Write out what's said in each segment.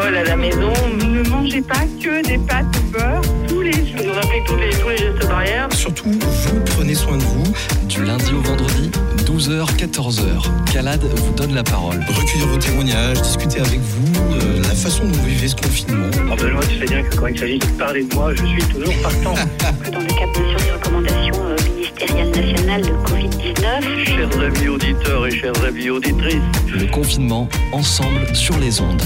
alcool à la maison. Ne mangez pas que des pâtes au beurre tous les jours. Nous appliquons tous les gestes barrières. Surtout, vous prenez soin de vous. Du lundi au vendredi, 12h-14h, Calade vous donne la parole. Recueillir vos témoignages, discuter avec vous de la façon dont vous vivez ce confinement. Benoît, tu sais bien que quand il s'agit de parler de moi, je suis toujours partant. Dans le cadre bien sûr des recommandations ministérielles nationales de Covid-19. Chers amis auditeurs et chères amies auditrices. Le confinement, ensemble sur les ondes.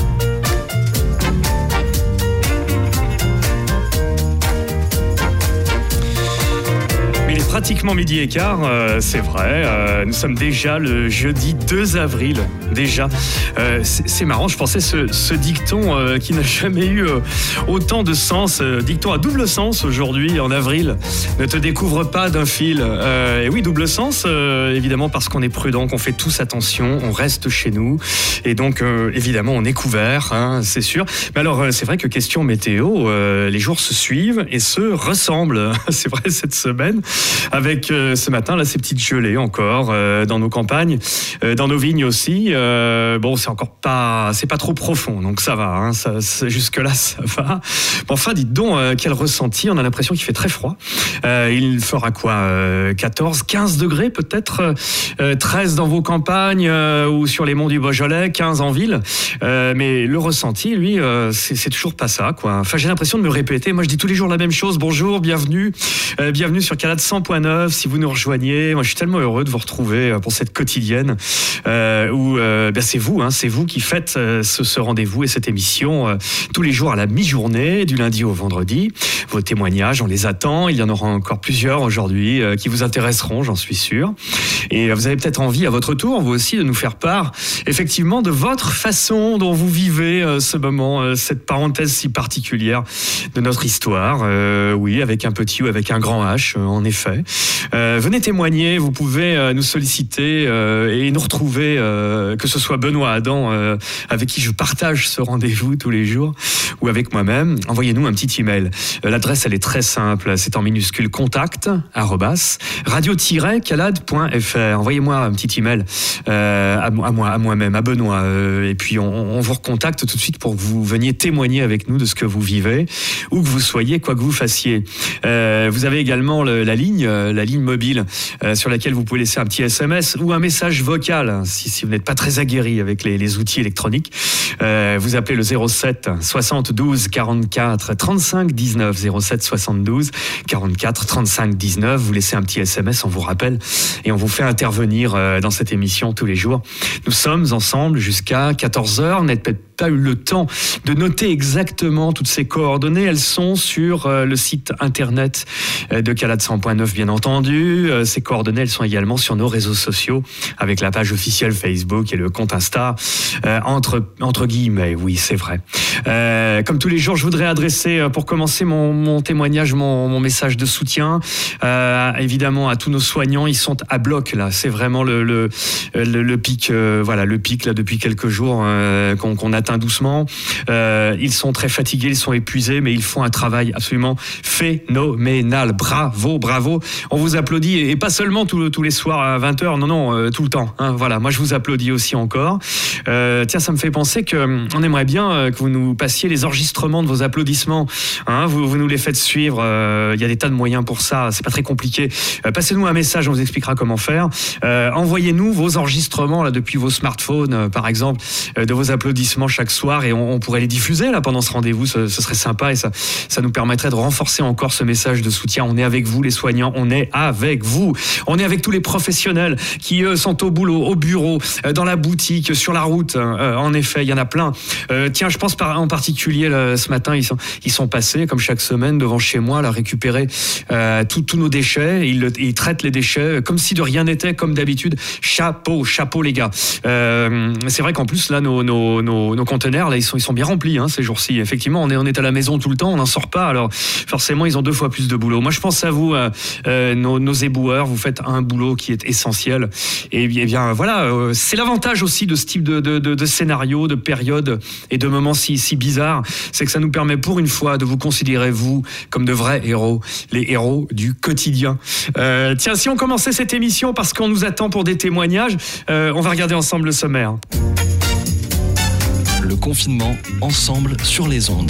Il est pratiquement midi et quart, c'est vrai. Nous sommes déjà le jeudi 2 avril. Déjà. C'est marrant, je pensais ce dicton qui n'a jamais eu autant de sens. Dicton à double sens aujourd'hui, en avril. Ne te découvre pas d'un fil. Et oui, double sens, évidemment, parce qu'on est prudent, qu'on fait tous attention, on reste chez nous. Et donc, évidemment, on est couvert, hein, c'est sûr. Mais alors, c'est vrai que question météo, les jours se suivent et se ressemblent. C'est vrai, cette semaine. Avec ce matin là ces petites gelées encore dans nos campagnes, dans nos vignes aussi. Bon, c'est pas trop profond, donc ça va. Hein, jusque là ça va. Bon, enfin, dites donc quel ressenti. On a l'impression qu'il fait très froid. Il fera quoi 14, 15 degrés peut-être, 13 dans vos campagnes ou sur les monts du Beaujolais, 15 en ville. Mais le ressenti, lui, c'est toujours pas ça, quoi. Enfin, j'ai l'impression de me répéter. Moi, je dis tous les jours la même chose. Bonjour, bienvenue sur Calade 100.9, si vous nous rejoignez. Moi, je suis tellement heureux de vous retrouver pour cette quotidienne où c'est vous qui faites ce rendez-vous et cette émission tous les jours à la mi-journée, du lundi au vendredi. Vos témoignages, on les attend. Il y en aura encore plusieurs aujourd'hui qui vous intéresseront, j'en suis sûr. Et vous avez peut-être envie, à votre tour, vous aussi, de nous faire part, effectivement, de votre façon dont vous vivez ce moment, cette parenthèse si particulière de notre histoire. Oui, avec un petit ou avec un grand H, en effet. Venez témoigner, vous pouvez nous solliciter et nous retrouver, que ce soit Benoît Adam, avec qui je partage ce rendez-vous tous les jours, ou avec moi-même. Envoyez-nous un petit email. L'adresse, elle est très simple, c'est en minuscule contact@radio-calade.fr. Envoyez-moi un petit email à moi-même, à Benoît, et puis on vous recontacte tout de suite pour que vous veniez témoigner avec nous de ce que vous vivez, où que vous soyez, quoi que vous fassiez. Vous avez également la ligne mobile sur laquelle vous pouvez laisser un petit SMS ou un message vocal si vous n'êtes pas très aguerri avec les outils électroniques. Vous appelez le 07 72 44 35 19, 07 72 44 35 19. Vous laissez un petit SMS, on vous rappelle et on vous fait intervenir dans cette émission tous les jours. Nous sommes ensemble jusqu'à 14h. On n'a peut-être pas eu le temps de noter exactement toutes ces coordonnées. Elles sont sur le site internet de Calade 100.9, bien entendu. Ces coordonnées, elles sont également sur nos réseaux sociaux, avec la page officielle Facebook et le compte Insta, entre guillemets, oui, c'est vrai. Comme tous les jours, je voudrais adresser, pour commencer mon témoignage, mon message de soutien, évidemment, à tous nos soignants. Ils sont à bloc, là. C'est vraiment le pic, le pic, là, depuis quelques jours, qu'on atteint doucement. Ils sont très fatigués, ils sont épuisés, mais ils font un travail absolument phénoménal. Bravo. On vous applaudit, et pas seulement tous les soirs à 20h, non, tout le temps. Hein, voilà, moi je vous applaudis aussi encore. Tiens, ça me fait penser qu'on aimerait bien que vous nous passiez les enregistrements de vos applaudissements. Hein, vous nous les faites suivre. Il y a des tas de moyens pour ça, c'est pas très compliqué. Passez-nous un message, on vous expliquera comment faire. Envoyez-nous vos enregistrements là, depuis vos smartphones, par exemple, de vos applaudissements chaque soir, et on pourrait les diffuser là pendant ce rendez-vous. Ce serait sympa, et ça nous permettrait de renforcer encore ce message de soutien. On est avec vous, les soignants, on est avec vous. On est avec tous les professionnels qui, eux, sont au boulot, au bureau, dans la boutique, sur la route. En effet, il y en a plein. Tiens, je pense en particulier là, ce matin, ils sont passés, comme chaque semaine, devant chez moi, là, récupérer tous nos déchets. Ils traitent les déchets comme si de rien n'était, comme d'habitude. Chapeau les gars. C'est vrai qu'en plus, là, nos conteneurs, là, ils sont bien remplis, hein, ces jours-ci. Effectivement, on est à la maison tout le temps, on n'en sort pas. Alors, forcément, ils ont 2 fois plus de boulot. Moi, je pense à vous, nos éboueurs. Vous faites un boulot qui est essentiel. Et bien, voilà, c'est l'avantage aussi de ce type de scénario, de période et de moments si bizarres. C'est que ça nous permet, pour une fois, de vous considérer, vous, comme de vrais héros, les héros du quotidien. Tiens, si on commençait cette émission, parce qu'on nous attend pour des témoignages, on va regarder ensemble le sommaire. Le confinement, ensemble sur les ondes.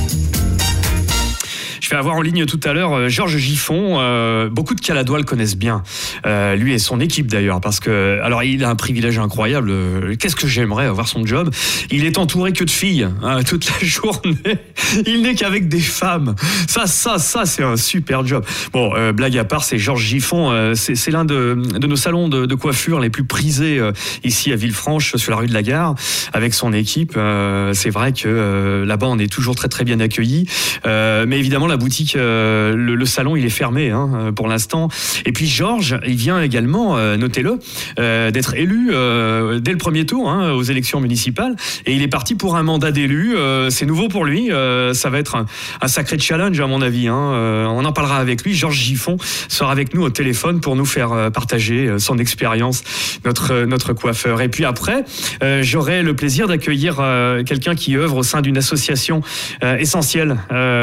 Je vais avoir en ligne tout à l'heure Georges Giffon. Beaucoup de Caladois le connaissent bien. Lui et son équipe d'ailleurs, parce que alors il a un privilège incroyable. Qu'est-ce que j'aimerais avoir son job. Il est entouré que de filles toute la journée. Il n'est qu'avec des femmes. Ça, c'est un super job. Bon, blague à part, c'est Georges Giffon. C'est l'un de nos salons de coiffure les plus prisés ici à Villefranche, sur la rue de la Gare, avec son équipe. C'est vrai que là-bas, on est toujours très très bien accueillis. Mais évidemment, la boutique, le salon, il est fermé pour l'instant. Et puis Georges, il vient également, notez-le, d'être élu dès le premier tour aux élections municipales. Et il est parti pour un mandat d'élu. C'est nouveau pour lui. Ça va être un sacré challenge à mon avis. On en parlera avec lui. Georges Giffon sera avec nous au téléphone pour nous faire partager son expérience, notre coiffeur. Et puis après, j'aurai le plaisir d'accueillir quelqu'un qui œuvre au sein d'une association essentielle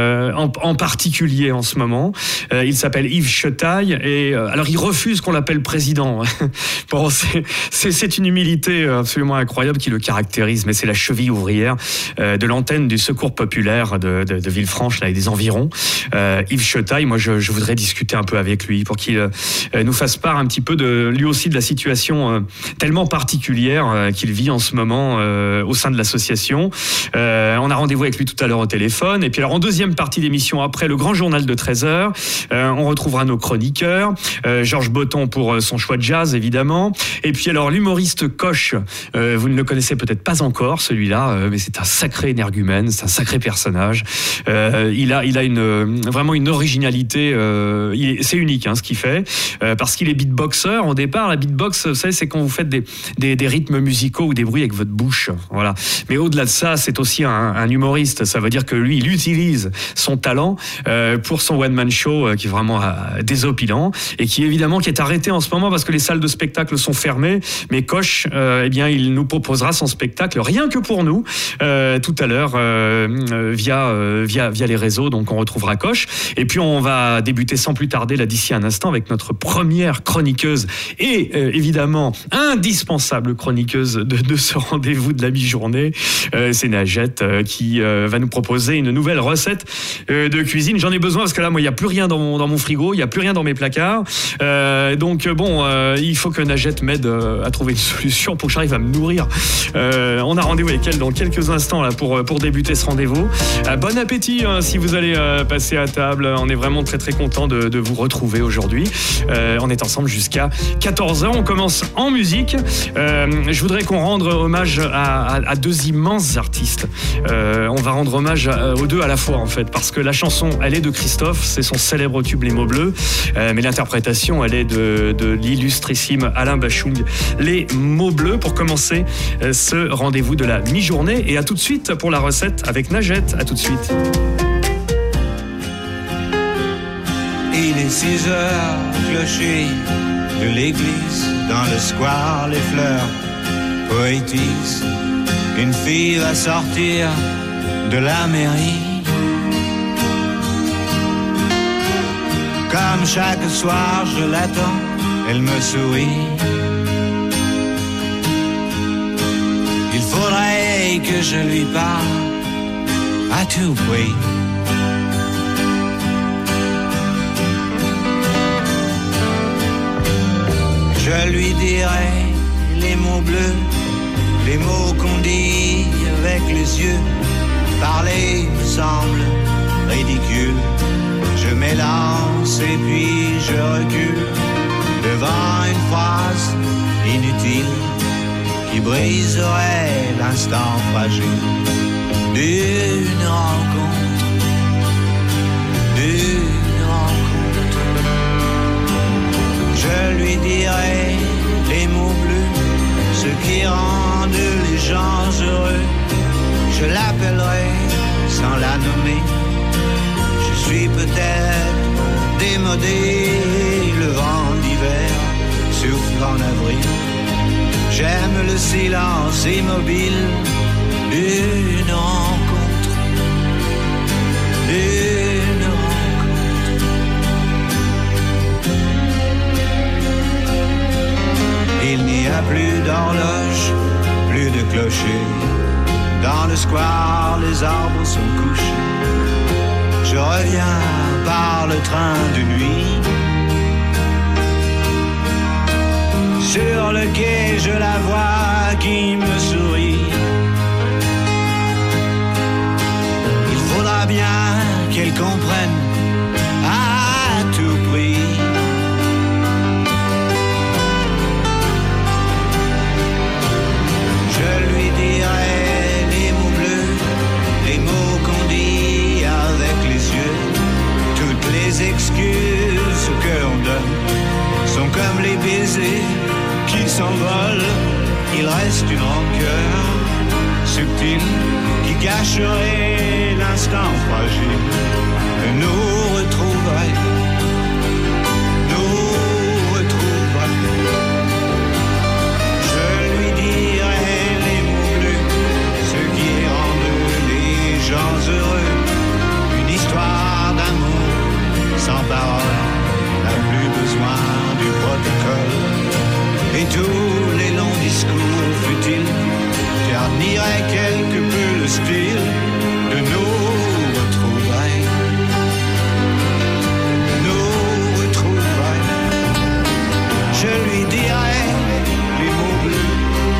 en particulier en ce moment. Il s'appelle Yves Chetaille et alors il refuse qu'on l'appelle président. Bon, c'est une humilité absolument incroyable qui le caractérise, mais c'est la cheville ouvrière de l'antenne du Secours populaire de Villefranche là, et des environs. Yves Chetaille, moi je voudrais discuter un peu avec lui pour qu'il nous fasse part un petit peu lui aussi de la situation tellement particulière qu'il vit en ce moment au sein de l'association. On a rendez-vous avec lui tout à l'heure au téléphone. Et puis alors en deuxième partie d'émission, après le grand journal de 13h, on retrouvera nos chroniqueurs, Georges Botton pour son choix de jazz évidemment, et puis alors l'humoriste Coche, vous ne le connaissez peut-être pas encore celui-là, mais c'est un sacré énergumène, c'est un sacré personnage. Il a vraiment une originalité, c'est unique ce qu'il fait, parce qu'il est beatboxer au départ. La beatbox, vous savez, c'est quand vous faites des rythmes musicaux ou des bruits avec votre bouche, voilà. Mais au-delà de ça, c'est aussi un humoriste. Ça veut dire que lui, il utilise son talent pour son one-man show qui est vraiment désopilant et qui évidemment qui est arrêté en ce moment parce que les salles de spectacle sont fermées. Mais Coche, eh bien, il nous proposera son spectacle rien que pour nous tout à l'heure via les réseaux. Donc on retrouvera Coche. Et puis on va débuter sans plus tarder là d'ici un instant avec notre première chroniqueuse et évidemment indispensable chroniqueuse de ce rendez-vous de la mi-journée. C'est Najette qui va nous proposer une nouvelle recette de cuisine. J'en ai besoin parce que là, moi, il n'y a plus rien dans mon frigo, il n'y a plus rien dans mes placards. Donc bon, il faut que Najette m'aide à trouver une solution pour que j'arrive à me nourrir. On a rendez-vous avec elle dans quelques instants là pour débuter ce rendez-vous. Bon appétit si vous allez passer à table. On est vraiment très très content de vous retrouver aujourd'hui. On est ensemble jusqu'à 14h. On commence en musique. Je voudrais qu'on rende hommage à deux immenses artistes. On va rendre hommage aux deux à la fois en fait, parce que la chanson elle est de Christophe, c'est son célèbre tube Les mots bleus, mais l'interprétation elle est de l'illustrissime Alain Bachung, Les mots bleus, pour commencer ce rendez-vous de la mi-journée. Et à tout de suite pour la recette avec Najette. À tout de suite. Il est 6 heures, clocher de l'église, dans le square les fleurs poétisent. Une fille va sortir de la mairie. Comme chaque soir je l'attends, elle me sourit. Il faudrait que je lui parle à tout prix. Je lui dirai les mots bleus, les mots qu'on dit avec les yeux. Parler me semble ridicule. Je m'élance et puis je recule devant une phrase inutile qui briserait l'instant fragile d'une rencontre, d'une rencontre. Je lui dirai les mots bleus, ceux qui rendent les gens heureux. Je l'appellerai sans la nommer. Je suis peut-être démodé, le vent d'hiver souffle en avril. J'aime le silence immobile d'une rencontre, d'une rencontre. Il n'y a plus d'horloge, plus de clocher. Dans le square, les arbres sont couchés. Je reviens par le train de nuit. Sur le quai, je la vois qui me sourit. Il faudra bien qu'elle comprenne à tout prix. Je lui dirai les mots bleus, les mots qu'on dit avec les yeux. Toutes les excuses que l'on donne sont comme les baisers qui s'envolent. Il reste une rancœur subtile qui cacherait l'instant fragile que nous retrouverait. Je lui dirai les mots bleus, ceux qui rendent les gens heureux. Une histoire d'amour sans parole n'a plus besoin du protocole. Et tous les longs discours futiles terniraient quelque peu le style de nos retrouvailles. Je lui dirai les mots bleus,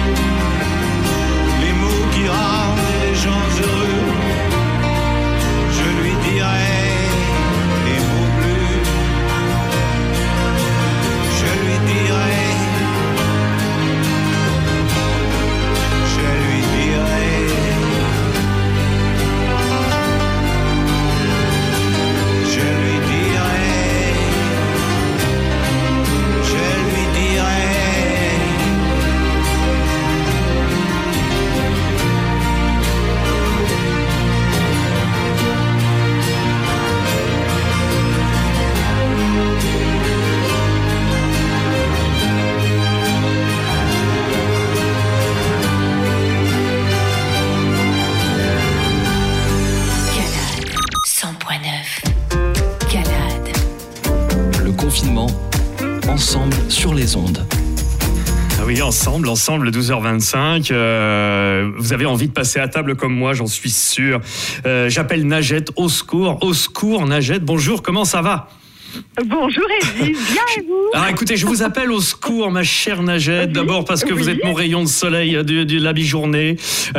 les mots qui rendent les gens heureux. Je lui dirai les mots bleus. Je lui dirai. Ensemble sur les ondes. Ah oui, ensemble, 12h25. Vous avez envie de passer à table comme moi, j'en suis sûr. J'appelle Najette, au secours Najette. Bonjour, comment ça va ? Bonjour Eddy, bien et vous ? Ah, écoutez, je vous appelle au secours, ma chère Najette. D'abord parce que vous êtes mon rayon de soleil de la mi-journée.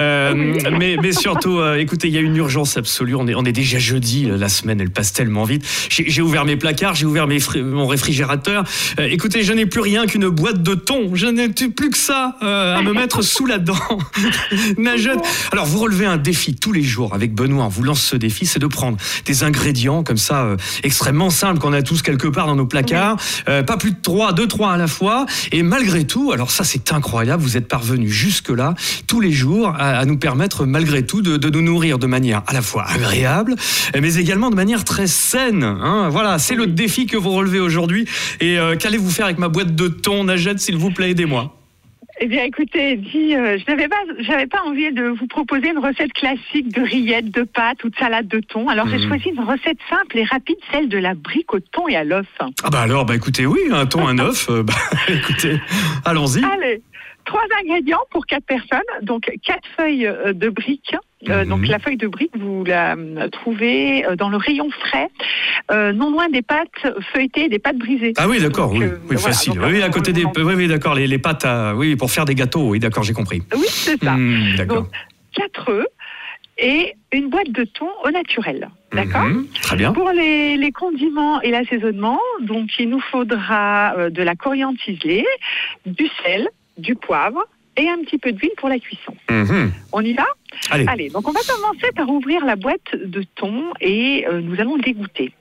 Mais surtout, écoutez, il y a une urgence absolue. On est déjà jeudi, la semaine, elle passe tellement vite. J'ai ouvert mes placards, j'ai ouvert mon réfrigérateur. Écoutez, je n'ai plus rien qu'une boîte de thon. Je n'ai plus que ça à me mettre sous la dent. Najette, alors vous relevez un défi tous les jours avec Benoît. On vous lance ce défi, c'est de prendre des ingrédients comme ça, extrêmement simples qu'on a tous quelque part dans nos placards, pas plus de 2-3 à la fois, et malgré tout, alors ça c'est incroyable, vous êtes parvenus jusque-là, tous les jours, à nous permettre malgré tout de nous nourrir de manière à la fois agréable, mais également de manière très saine, hein. Voilà, c'est le défi que vous relevez aujourd'hui, et qu'allez-vous faire avec ma boîte de thon, Najette, s'il vous plaît, aidez-moi. Eh bien, écoutez, Eddy, j'avais pas envie de vous proposer une recette classique de rillettes, de pâtes ou de salade de thon. Alors, j'ai choisi une recette simple et rapide, celle de la brique au thon et à l'œuf. Ah bah alors, écoutez, oui, un thon, un œuf, écoutez, allons-y. Allez, 3 ingrédients pour 4 personnes, donc 4 feuilles de brique. Donc la feuille de brique, vous la trouvez dans le rayon frais, non loin des pâtes feuilletées et des pâtes brisées. Ah oui, d'accord, donc, oui, voilà, facile. Donc, oui, à côté des... Oui, d'accord, les pâtes, pour faire des gâteaux, oui, d'accord, j'ai compris. Oui, c'est ça. D'accord. Donc 4 œufs et une boîte de thon au naturel. D'accord ? Très bien. Pour les condiments et l'assaisonnement, donc il nous faudra de la coriandre ciselée, du sel, du poivre, et un petit peu d'huile pour la cuisson. On y va ? Allez, donc on va commencer par ouvrir la boîte de thon et nous allons l'égoutter.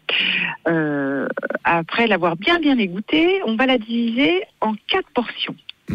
Après l'avoir bien égouttée, on va la diviser en 4 portions.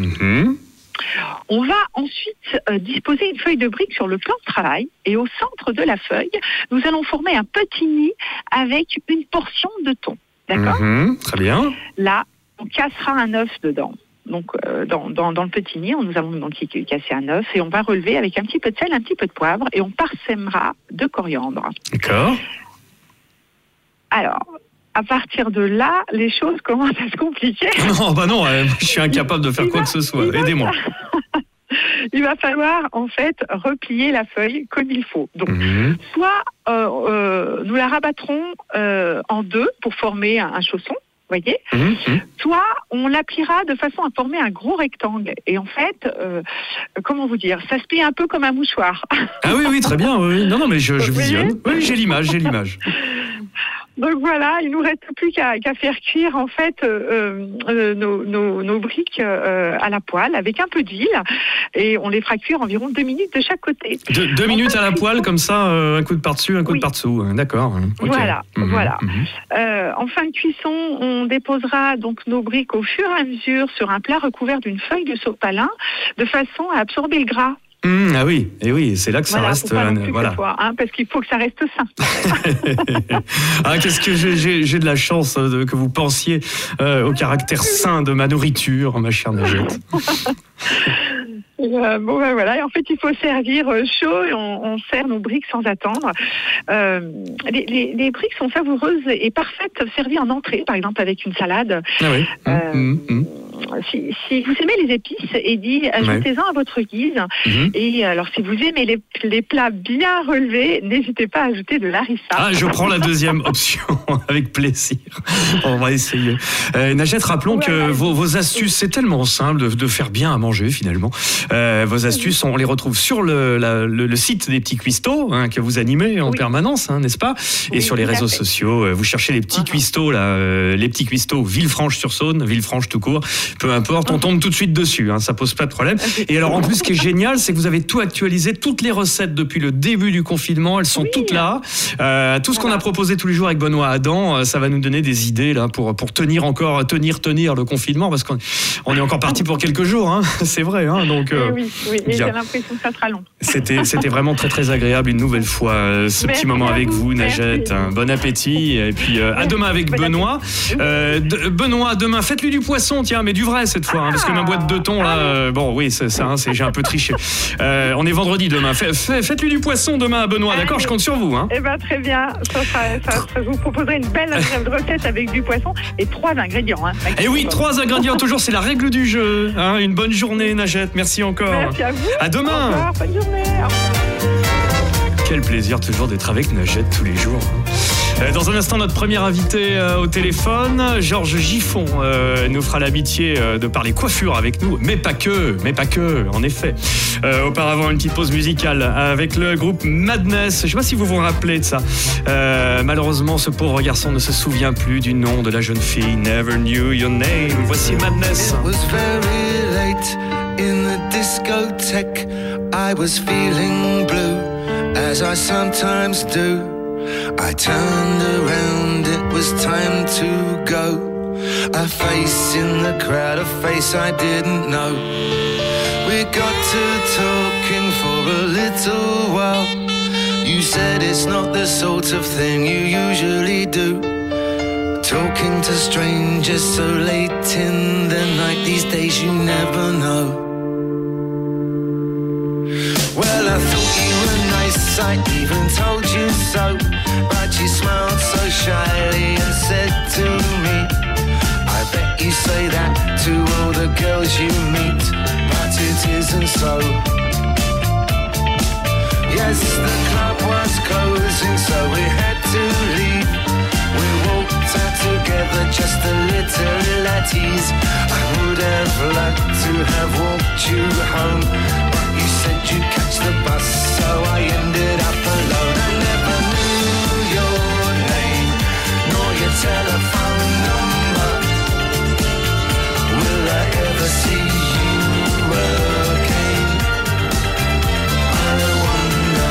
On va ensuite disposer une feuille de brique sur le plan de travail et au centre de la feuille, nous allons former un petit nid avec une portion de thon. D'accord ? Très bien. Là, on cassera un œuf dedans. Donc, dans le petit nid, nous allons donc casser un œuf et on va relever avec un petit peu de sel, un petit peu de poivre et on parsèmera de coriandre. D'accord. Alors, à partir de là, les choses commencent à se compliquer. Non, non, je suis incapable de faire quoi que ce soit. Aidez-moi. il va falloir en fait replier la feuille comme il faut. Donc, soit nous la rabattrons en deux pour former un chausson. Voyez, soit on la pliera de façon à former un gros rectangle. Et en fait, comment vous dire, ça se plie un peu comme un mouchoir. Ah oui, très bien. Oui. Non, mais je visionne. Oui, j'ai l'image. Donc voilà, il nous reste plus qu'à faire cuire en fait nos briques à la poêle avec un peu d'huile et on les fera cuire environ 2 minutes de chaque côté. 2 minutes à la poêle comme ça, un coup de par-dessus, un coup de par-dessous. D'accord. Okay. Voilà. En fin de cuisson, on déposera donc nos briques au fur et à mesure sur un plat recouvert d'une feuille de sopalin de façon à absorber le gras. Ah oui, et oui, c'est là que ça reste. Parce qu'il faut que ça reste sain. Qu'est-ce que j'ai de la chance que vous pensiez au caractère sain de ma nourriture, ma chère Najette. Voilà. Et en fait, il faut servir chaud et on sert nos briques sans attendre. Les briques sont savoureuses et parfaites servies en entrée, par exemple avec une salade. Ah oui. Si vous aimez les épices, Eddy, ajoutez-en à votre guise. Et alors, si vous aimez les plats bien relevés, n'hésitez pas à ajouter de l'harissa. Je prends la deuxième option avec plaisir. On va essayer. Najette, rappelons que vos astuces, c'est tellement simple de faire bien à manger finalement. Vos astuces, on les retrouve sur le site des Petits Cuistots que vous animez en permanence, n'est-ce pas ? Et sur les réseaux sociaux, vous cherchez les Petits Cuistots, les Petits Cuistots Villefranche-sur-Saône, Villefranche tout court. Peu importe, on tombe tout de suite dessus, ça pose pas de problème. Et alors en plus, ce qui est génial, c'est que vous avez tout actualisé, toutes les recettes depuis le début du confinement, elles sont toutes là. Tout ce qu'on a proposé tous les jours avec Benoît Adam, ça va nous donner des idées là pour tenir le confinement, parce qu'on est encore parti pour quelques jours, c'est vrai. Donc oui, et j'ai l'impression que ça sera long. C'était vraiment très très agréable une nouvelle fois ce petit moment avec vous, Najette. Bon appétit et puis à demain avec Benoît. Benoît, demain faites-lui du poisson, tiens, mais du vrai cette fois, parce que ma boîte de thon là, c'est ça, j'ai un peu triché. On est vendredi demain. Faites-lui du poisson demain à Benoît, d'accord ? Je compte sur vous. Très bien. Je vous proposerai une belle recette avec du poisson et 3 ingrédients. Et oui, 3 ingrédients toujours, c'est la règle du jeu. Une bonne journée, Najette. Merci encore. Merci à vous. À demain. Au revoir, bonne journée. Au revoir. Quel plaisir toujours d'être avec Najette tous les jours. Dans un instant, notre premier invité au téléphone, Georges Giffon, nous fera l'amitié de parler coiffure avec nous, mais pas que, en effet. Auparavant, une petite pause musicale avec le groupe Madness. Je ne sais pas si vous vous rappelez de ça. Malheureusement, ce pauvre garçon ne se souvient plus du nom de la jeune fille. Never knew your name. Voici Madness. It was very late in the discotheque. I was feeling blue, as I sometimes do. I turned around, it was time to go. A face in the crowd, a face I didn't know. We got to talking for a little while. You said it's not the sort of thing you usually do. Talking to strangers so late in the night, these days you never know. Well, I thought you were nice, I even told you so. But you smiled so shyly and said to me, I bet you say that to all the girls you meet, but it isn't so. Yes, the club was closing, so we had to leave. We walked out together just a little at ease. I would have liked to have walked you home, but you said you'd catch the bus, so I ended up alone. I never knew your name, nor your telephone number. Will I ever see you again? I wonder.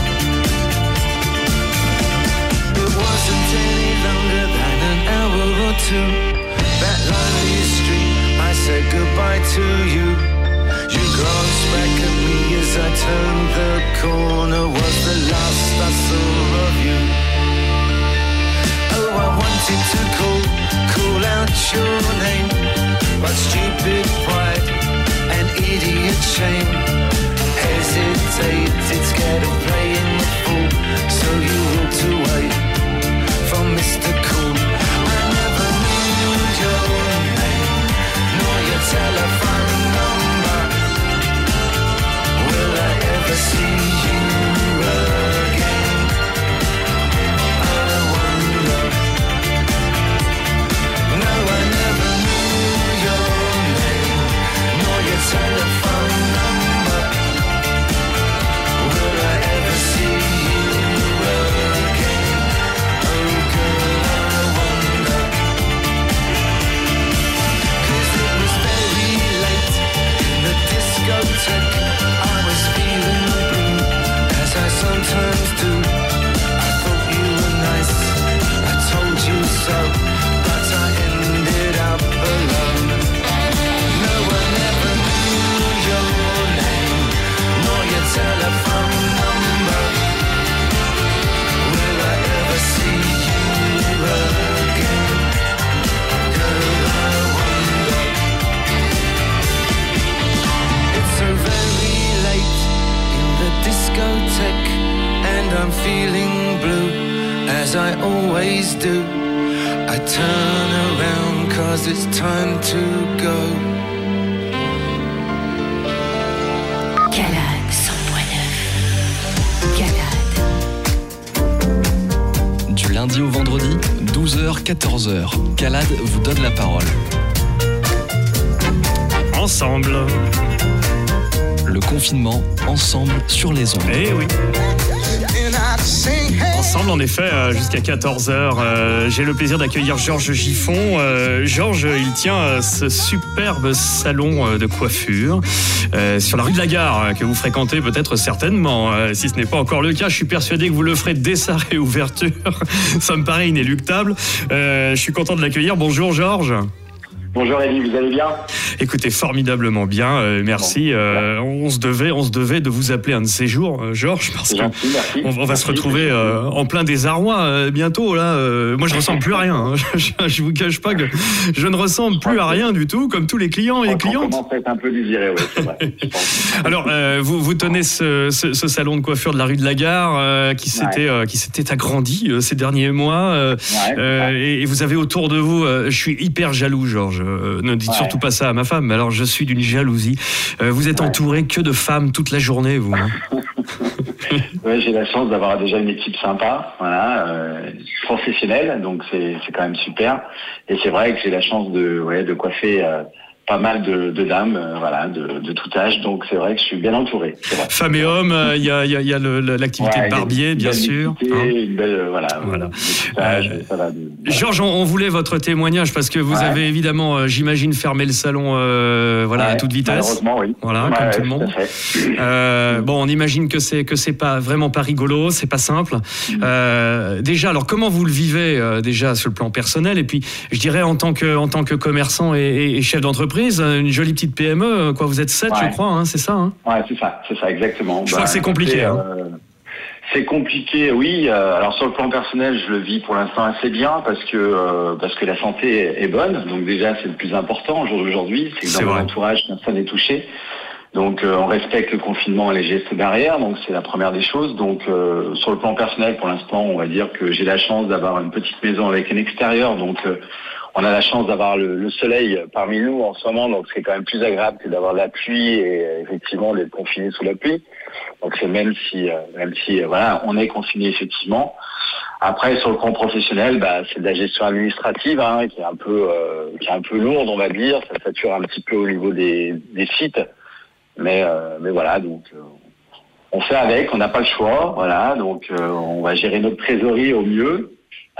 It wasn't any longer than an hour or two. That lonely street, I said goodbye to you. You glanced back at me as I turned the corner. Was the last I saw of you. Oh, I wanted to call out your name, but stupid pride and idiot shame hesitated, scared of playing the fool. So you walked away from Mr. Cool. I never knew your name, nor your telephone number. and I'm feeling blue, as I always do. I turn around 'cause it's time to go. Calade 100.9. Calade. Du lundi au vendredi, 12h, 14h. Calade vous donne la parole. Ensemble. Le confinement, ensemble sur les ondes. Eh oui. Ensemble, en effet, jusqu'à 14h. J'ai le plaisir d'accueillir Georges Giffon. Georges, il tient ce superbe salon de coiffure sur la rue de la Gare, que vous fréquentez peut-être certainement. Si ce n'est pas encore le cas, je suis persuadé que vous le ferez dès sa réouverture. Ça me paraît inéluctable. Je suis content de l'accueillir. Bonjour Georges. Bonjour Elie, vous allez bien ? Écoutez, formidablement bien, merci. On se devait de vous appeler un de ces jours, Georges, parce qu'on va se retrouver en plein désarroi bientôt. Là, moi, je ressemble plus à rien. Hein. Je vous cache pas que je ne ressemble plus à rien du tout, comme tous les clients et les clientes. On commence à être un peu désiré, oui, c'est vrai. Alors, vous tenez ce salon de coiffure de la rue de la Gare qui s'était agrandi ces derniers mois, et vous avez autour de vous. Je suis hyper jaloux, Georges. Ne dites surtout pas ça à ma femme, mais alors je suis d'une jalousie. Vous êtes entouré que de femmes toute la journée, vous. Hein. Ouais, j'ai la chance d'avoir déjà une équipe sympa, professionnelle, donc c'est quand même super. Et c'est vrai que j'ai la chance de coiffer pas mal de dames, de tout âge, donc c'est vrai que je suis bien entouré. Femmes et hommes, il y a l'activité de barbier, bien sûr. Une belle, Georges, on voulait votre témoignage parce que vous avez évidemment, j'imagine, fermé le salon à toute vitesse. Malheureusement, oui. Voilà, comme tout le monde. Bon, on imagine que c'est pas vraiment pas rigolo, c'est pas simple. Déjà, alors comment vous le vivez déjà sur le plan personnel, et puis je dirais en tant que commerçant et chef d'entreprise, une jolie petite PME, quoi. Vous êtes 7, je crois, hein, c'est ça, hein ? Ouais, c'est ça, exactement. Je crois que c'est compliqué. C'est compliqué, oui. Alors sur le plan personnel, je le vis pour l'instant assez bien parce que la santé est bonne. Donc déjà, c'est le plus important au jour d'aujourd'hui, c'est que dans mon entourage, personne n'est touché. Donc on respecte le confinement et les gestes barrières, donc c'est la première des choses. Donc sur le plan personnel, pour l'instant, on va dire que j'ai la chance d'avoir une petite maison avec un extérieur, donc on a la chance d'avoir le soleil parmi nous en ce moment, donc c'est quand même plus agréable que d'avoir la pluie et effectivement d'être confiné sous la pluie. Donc c'est même si on est confiné effectivement. Après sur le plan professionnel, c'est de la gestion administrative qui est un peu lourde, on va dire. Ça sature un petit peu au niveau des sites, mais voilà, donc on fait avec, on n'a pas le choix, voilà. Donc on va gérer notre trésorerie au mieux.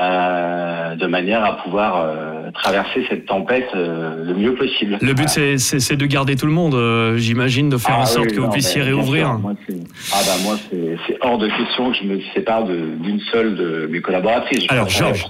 De manière à pouvoir traverser cette tempête le mieux possible. Le but, c'est de garder tout le monde, j'imagine, de faire en sorte que vous puissiez réouvrir. Moi, c'est hors de question que je me sépare d'une seule de mes collaboratrices. Alors, Georges,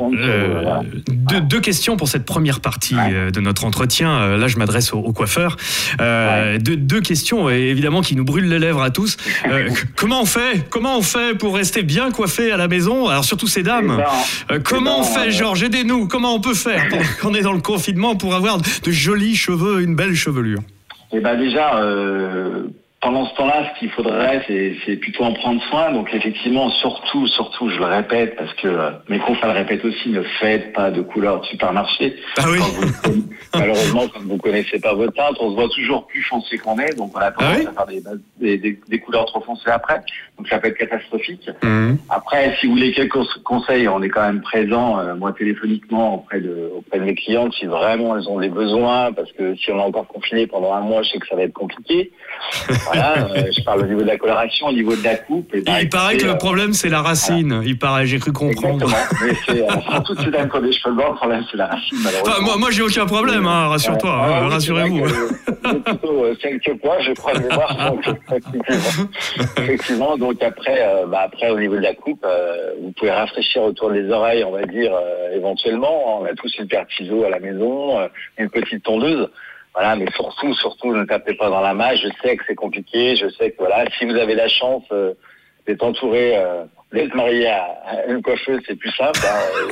deux questions pour cette première partie de notre entretien. Là, je m'adresse aux coiffeurs. Deux questions, évidemment, qui nous brûlent les lèvres à tous. Comment on fait pour rester bien coiffé à la maison ? Alors, surtout ces dames. Comment on fait, Georges ? Aidez-nous. Comment on peut faire quand on est dans le confinement pour avoir de jolis cheveux, une belle chevelure ? Déjà, pendant ce temps-là, ce qu'il faudrait, c'est plutôt en prendre soin. Donc effectivement, surtout, je le répète, parce que mes confrères le répètent aussi, ne faites pas de couleurs de supermarché. Ah oui. Malheureusement, quand vous ne connaissez pas votre teinte, on se voit toujours plus foncé qu'on est. Donc on a tendance à faire des couleurs trop foncées après. Donc ça peut être catastrophique. Après, si vous voulez quelques conseils, on est quand même présent, moi téléphoniquement, auprès de mes clientes, si vraiment elles ont des besoins, parce que si on est encore confiné pendant un mois, je sais que ça va être compliqué. Voilà, je parle au niveau de la coloration, au niveau de la coupe. Il paraît que le problème, c'est la racine. Voilà. Il paraît, j'ai cru comprendre. Exactement. Mais c'est toutes ces dames qui ont des cheveux blancs, le problème, c'est la racine, malheureusement. Enfin, moi, j'ai aucun problème, rassure-toi, rassurez-vous. Plutôt quelques points, je crois, de voir. Effectivement, donc après, au niveau de la coupe, vous pouvez rafraîchir autour des oreilles, on va dire, éventuellement. On a tous une paire de ciseaux à la maison, une petite tondeuse. Voilà, mais surtout, ne tapez pas dans la main. Je sais que c'est compliqué. Je sais que si vous avez la chance d'être entouré, d'être marié à une coiffeuse, c'est plus simple.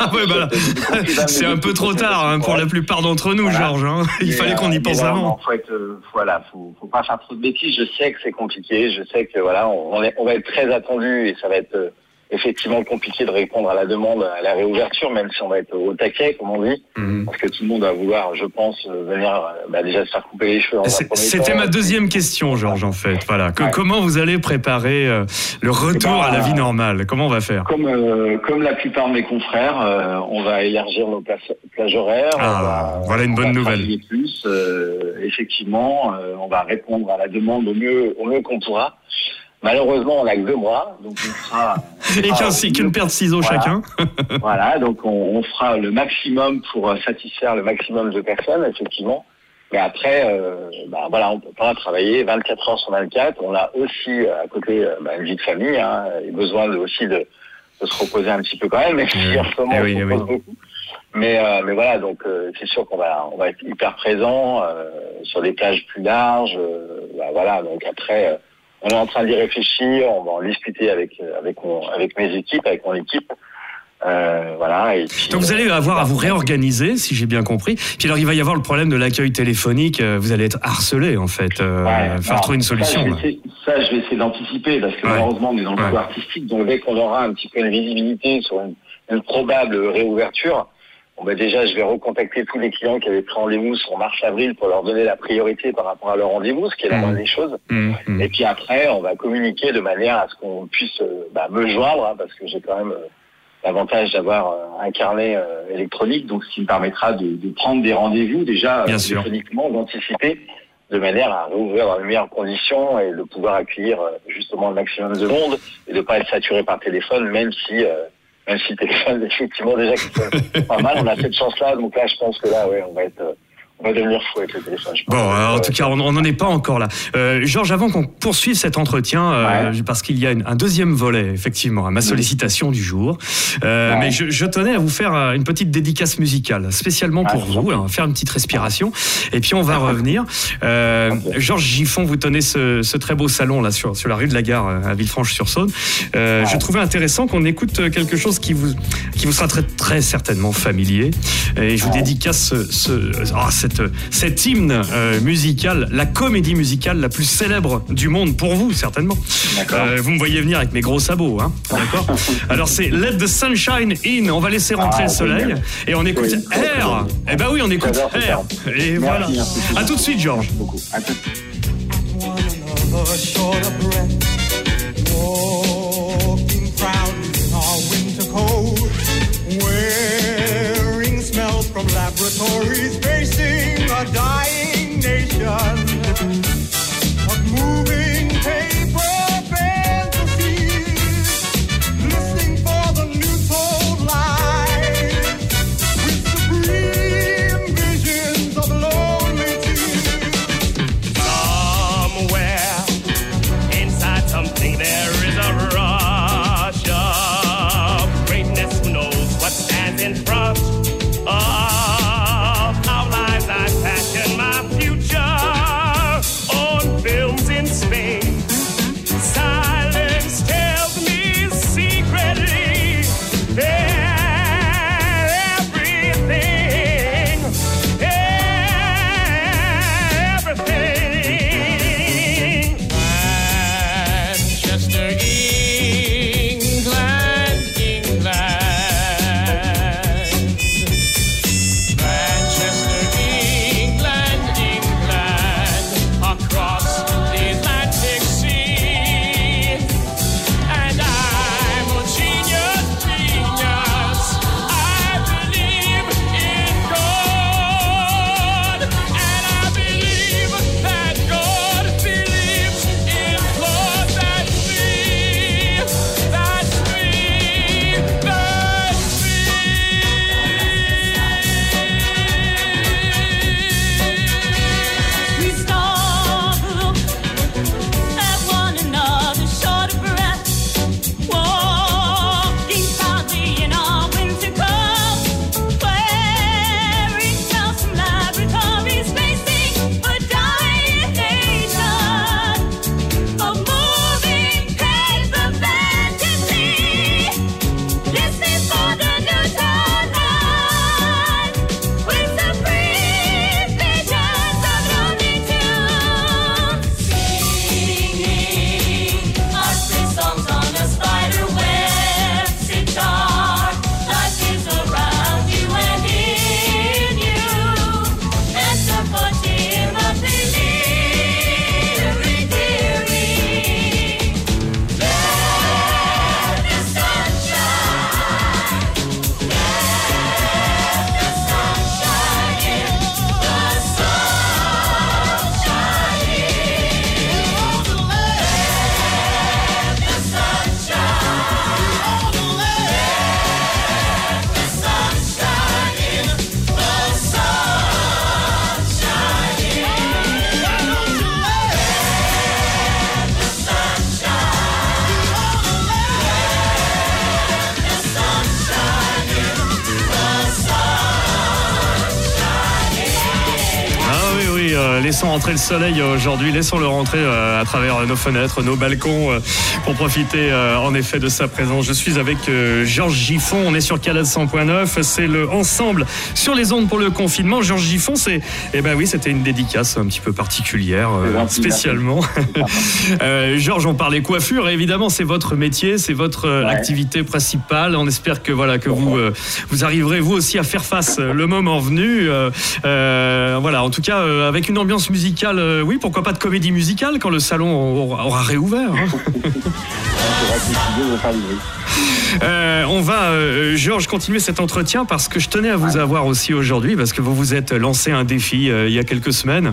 C'est un peu trop tard pour la plupart d'entre nous, Georges. Il fallait qu'on y pense avant. Faut pas faire trop de bêtises. Je sais que c'est compliqué. Je sais que on va être très attendu et ça va être effectivement compliqué de répondre à la demande à la réouverture, même si on va être au taquet, comme on dit, parce que tout le monde va vouloir, je pense, venir déjà se faire couper les cheveux. C'était ma deuxième question, Georges, en fait. Voilà. Comment vous allez préparer le retour à la vie normale? Comment on va faire? Comme la plupart de mes confrères, on va élargir nos plages horaires. Voilà une bonne nouvelle. Plus, effectivement, on va répondre à la demande au mieux qu'on pourra. Malheureusement, on n'a que 2 mois, donc on fera... Et qu'une paire de ciseaux chacun. Voilà, donc on fera le maximum pour satisfaire le maximum de personnes, effectivement. Mais après, voilà, on peut pas travailler 24 heures sur 24. On a aussi, à côté, une vie de famille, et besoin aussi de se reposer un petit peu quand même, même si en ce moment, on se repose beaucoup. Mais voilà, donc c'est sûr qu'on va être hyper présent sur des plages plus larges. Voilà, donc après... on est en train d'y réfléchir, on va en discuter avec mes équipes, avec mon équipe. Voilà. Et puis, donc vous allez avoir à vous réorganiser, si j'ai bien compris. Puis alors il va y avoir le problème de l'accueil téléphonique. Vous allez être harcelé en fait. Faire trouver une solution. Ça, je vais essayer d'anticiper parce que malheureusement on est dans le milieu artistique. Donc dès qu'on aura un petit peu de visibilité sur une probable réouverture, déjà, je vais recontacter tous les clients qui avaient pris rendez-vous sur mars-avril pour leur donner la priorité par rapport à leur rendez-vous, ce qui est la moindre des choses. Et puis après, on va communiquer de manière à ce qu'on puisse me joindre, parce que j'ai quand même l'avantage d'avoir un carnet électronique, donc ce qui me permettra de prendre des rendez-vous déjà téléphoniquement, d'anticiper, de manière à rouvrir dans les meilleures conditions et de pouvoir accueillir justement le maximum de monde et de ne pas être saturé par téléphone, même si le téléphone, effectivement, déjà, c'est pas mal. On a cette chance-là. Donc là, je pense que là, on va devenir fou avec le téléphone. En tout cas, on n'en est pas encore là. Georges, avant qu'on poursuive cet entretien, parce qu'il y a un deuxième volet, effectivement, à ma sollicitation du jour. Mais je tenais à vous faire une petite dédicace musicale, spécialement pour vous. On va faire une petite respiration. Et puis, on va revenir. Georges Giffon, vous tenez ce très beau salon là sur la rue de la Gare à Villefranche-sur-Saône. Je trouvais intéressant qu'on écoute quelque chose qui vous sera très, très certainement familier. Et je vous dédicace cet hymne musical, la comédie musicale la plus célèbre du monde pour vous, certainement. Vous me voyez venir avec mes gros sabots, hein. D'accord. Alors c'est Let the Sunshine In. On va laisser rentrer le soleil et on écoute Air. Eh ben oui, on écoute Air. Et voilà. À tout de suite, Georges. À tout de suite. From laboratories facing a dying nation, of moving paper fantasies, listening for the new told lies, with supreme visions of lonely tears. Somewhere inside laissons rentrer le soleil aujourd'hui, laissons-le rentrer à travers nos fenêtres, nos balcons, pour profiter en effet de sa présence. Je suis avec Georges Giffon, on est sur Calade 100.9, c'est le Ensemble sur les ondes pour le confinement. Georges Giffon, c'était une dédicace un petit peu particulière, spécialement. Georges, on parlait coiffure, et évidemment c'est votre métier, c'est votre activité principale. On espère que vous arriverez vous aussi à faire face le moment venu. En tout cas avec une ambiance musicale, pourquoi pas de comédie musicale quand le salon aura réouvert. On va, Georges, continuer cet entretien parce que je tenais à vous avoir aussi aujourd'hui, parce que vous vous êtes lancé un défi il y a quelques semaines,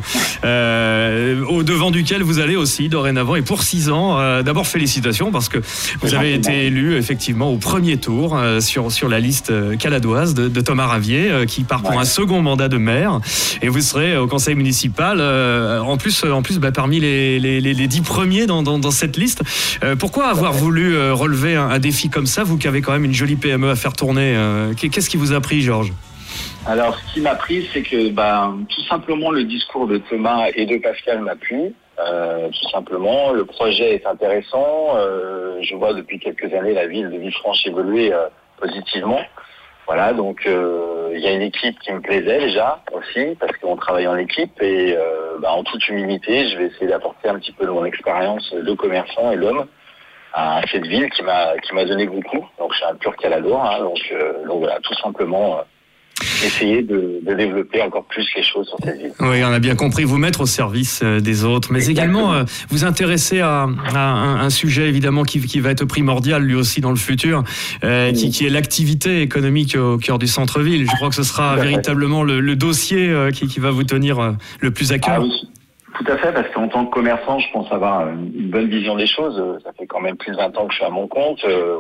au devant duquel vous allez aussi dorénavant, et pour 6 ans. D'abord félicitations parce que vous avez été élu effectivement au premier tour sur la liste caladoise de Thomas Ravier, qui part pour un second mandat de maire, et vous serez au conseil municipal en plus parmi les 10 premiers dans cette liste. Pourquoi avoir voulu relever un défi comme ça, vous qui avez quand même une jolie PME à faire tourner? Qu'est-ce qui vous a pris, Georges? Alors, ce qui m'a pris, c'est que tout simplement le discours de Thomas et de Pascal m'a plu. Tout simplement, le projet est intéressant. Je vois depuis quelques années la ville de Villefranche évoluer positivement. Voilà, donc il y a une équipe qui me plaisait déjà aussi, parce qu'on travaille en équipe, et en toute humilité, je vais essayer d'apporter un petit peu de mon expérience de commerçant et d'homme à cette ville qui m'a donné beaucoup. Donc je suis un pur caladois, donc voilà, tout simplement essayer de développer encore plus les choses sur cette ville. Oui, on a bien compris, vous mettre au service des autres, mais également vous intéresser à un sujet évidemment qui va être primordial lui aussi dans le futur, qui est l'activité économique au cœur du centre-ville. Je crois que ce sera véritablement le dossier qui va vous tenir le plus à cœur. Ah, oui. Tout à fait, parce qu'en tant que commerçant, je pense avoir une bonne vision des choses. Ça fait quand même plus de 20 ans que je suis à mon compte.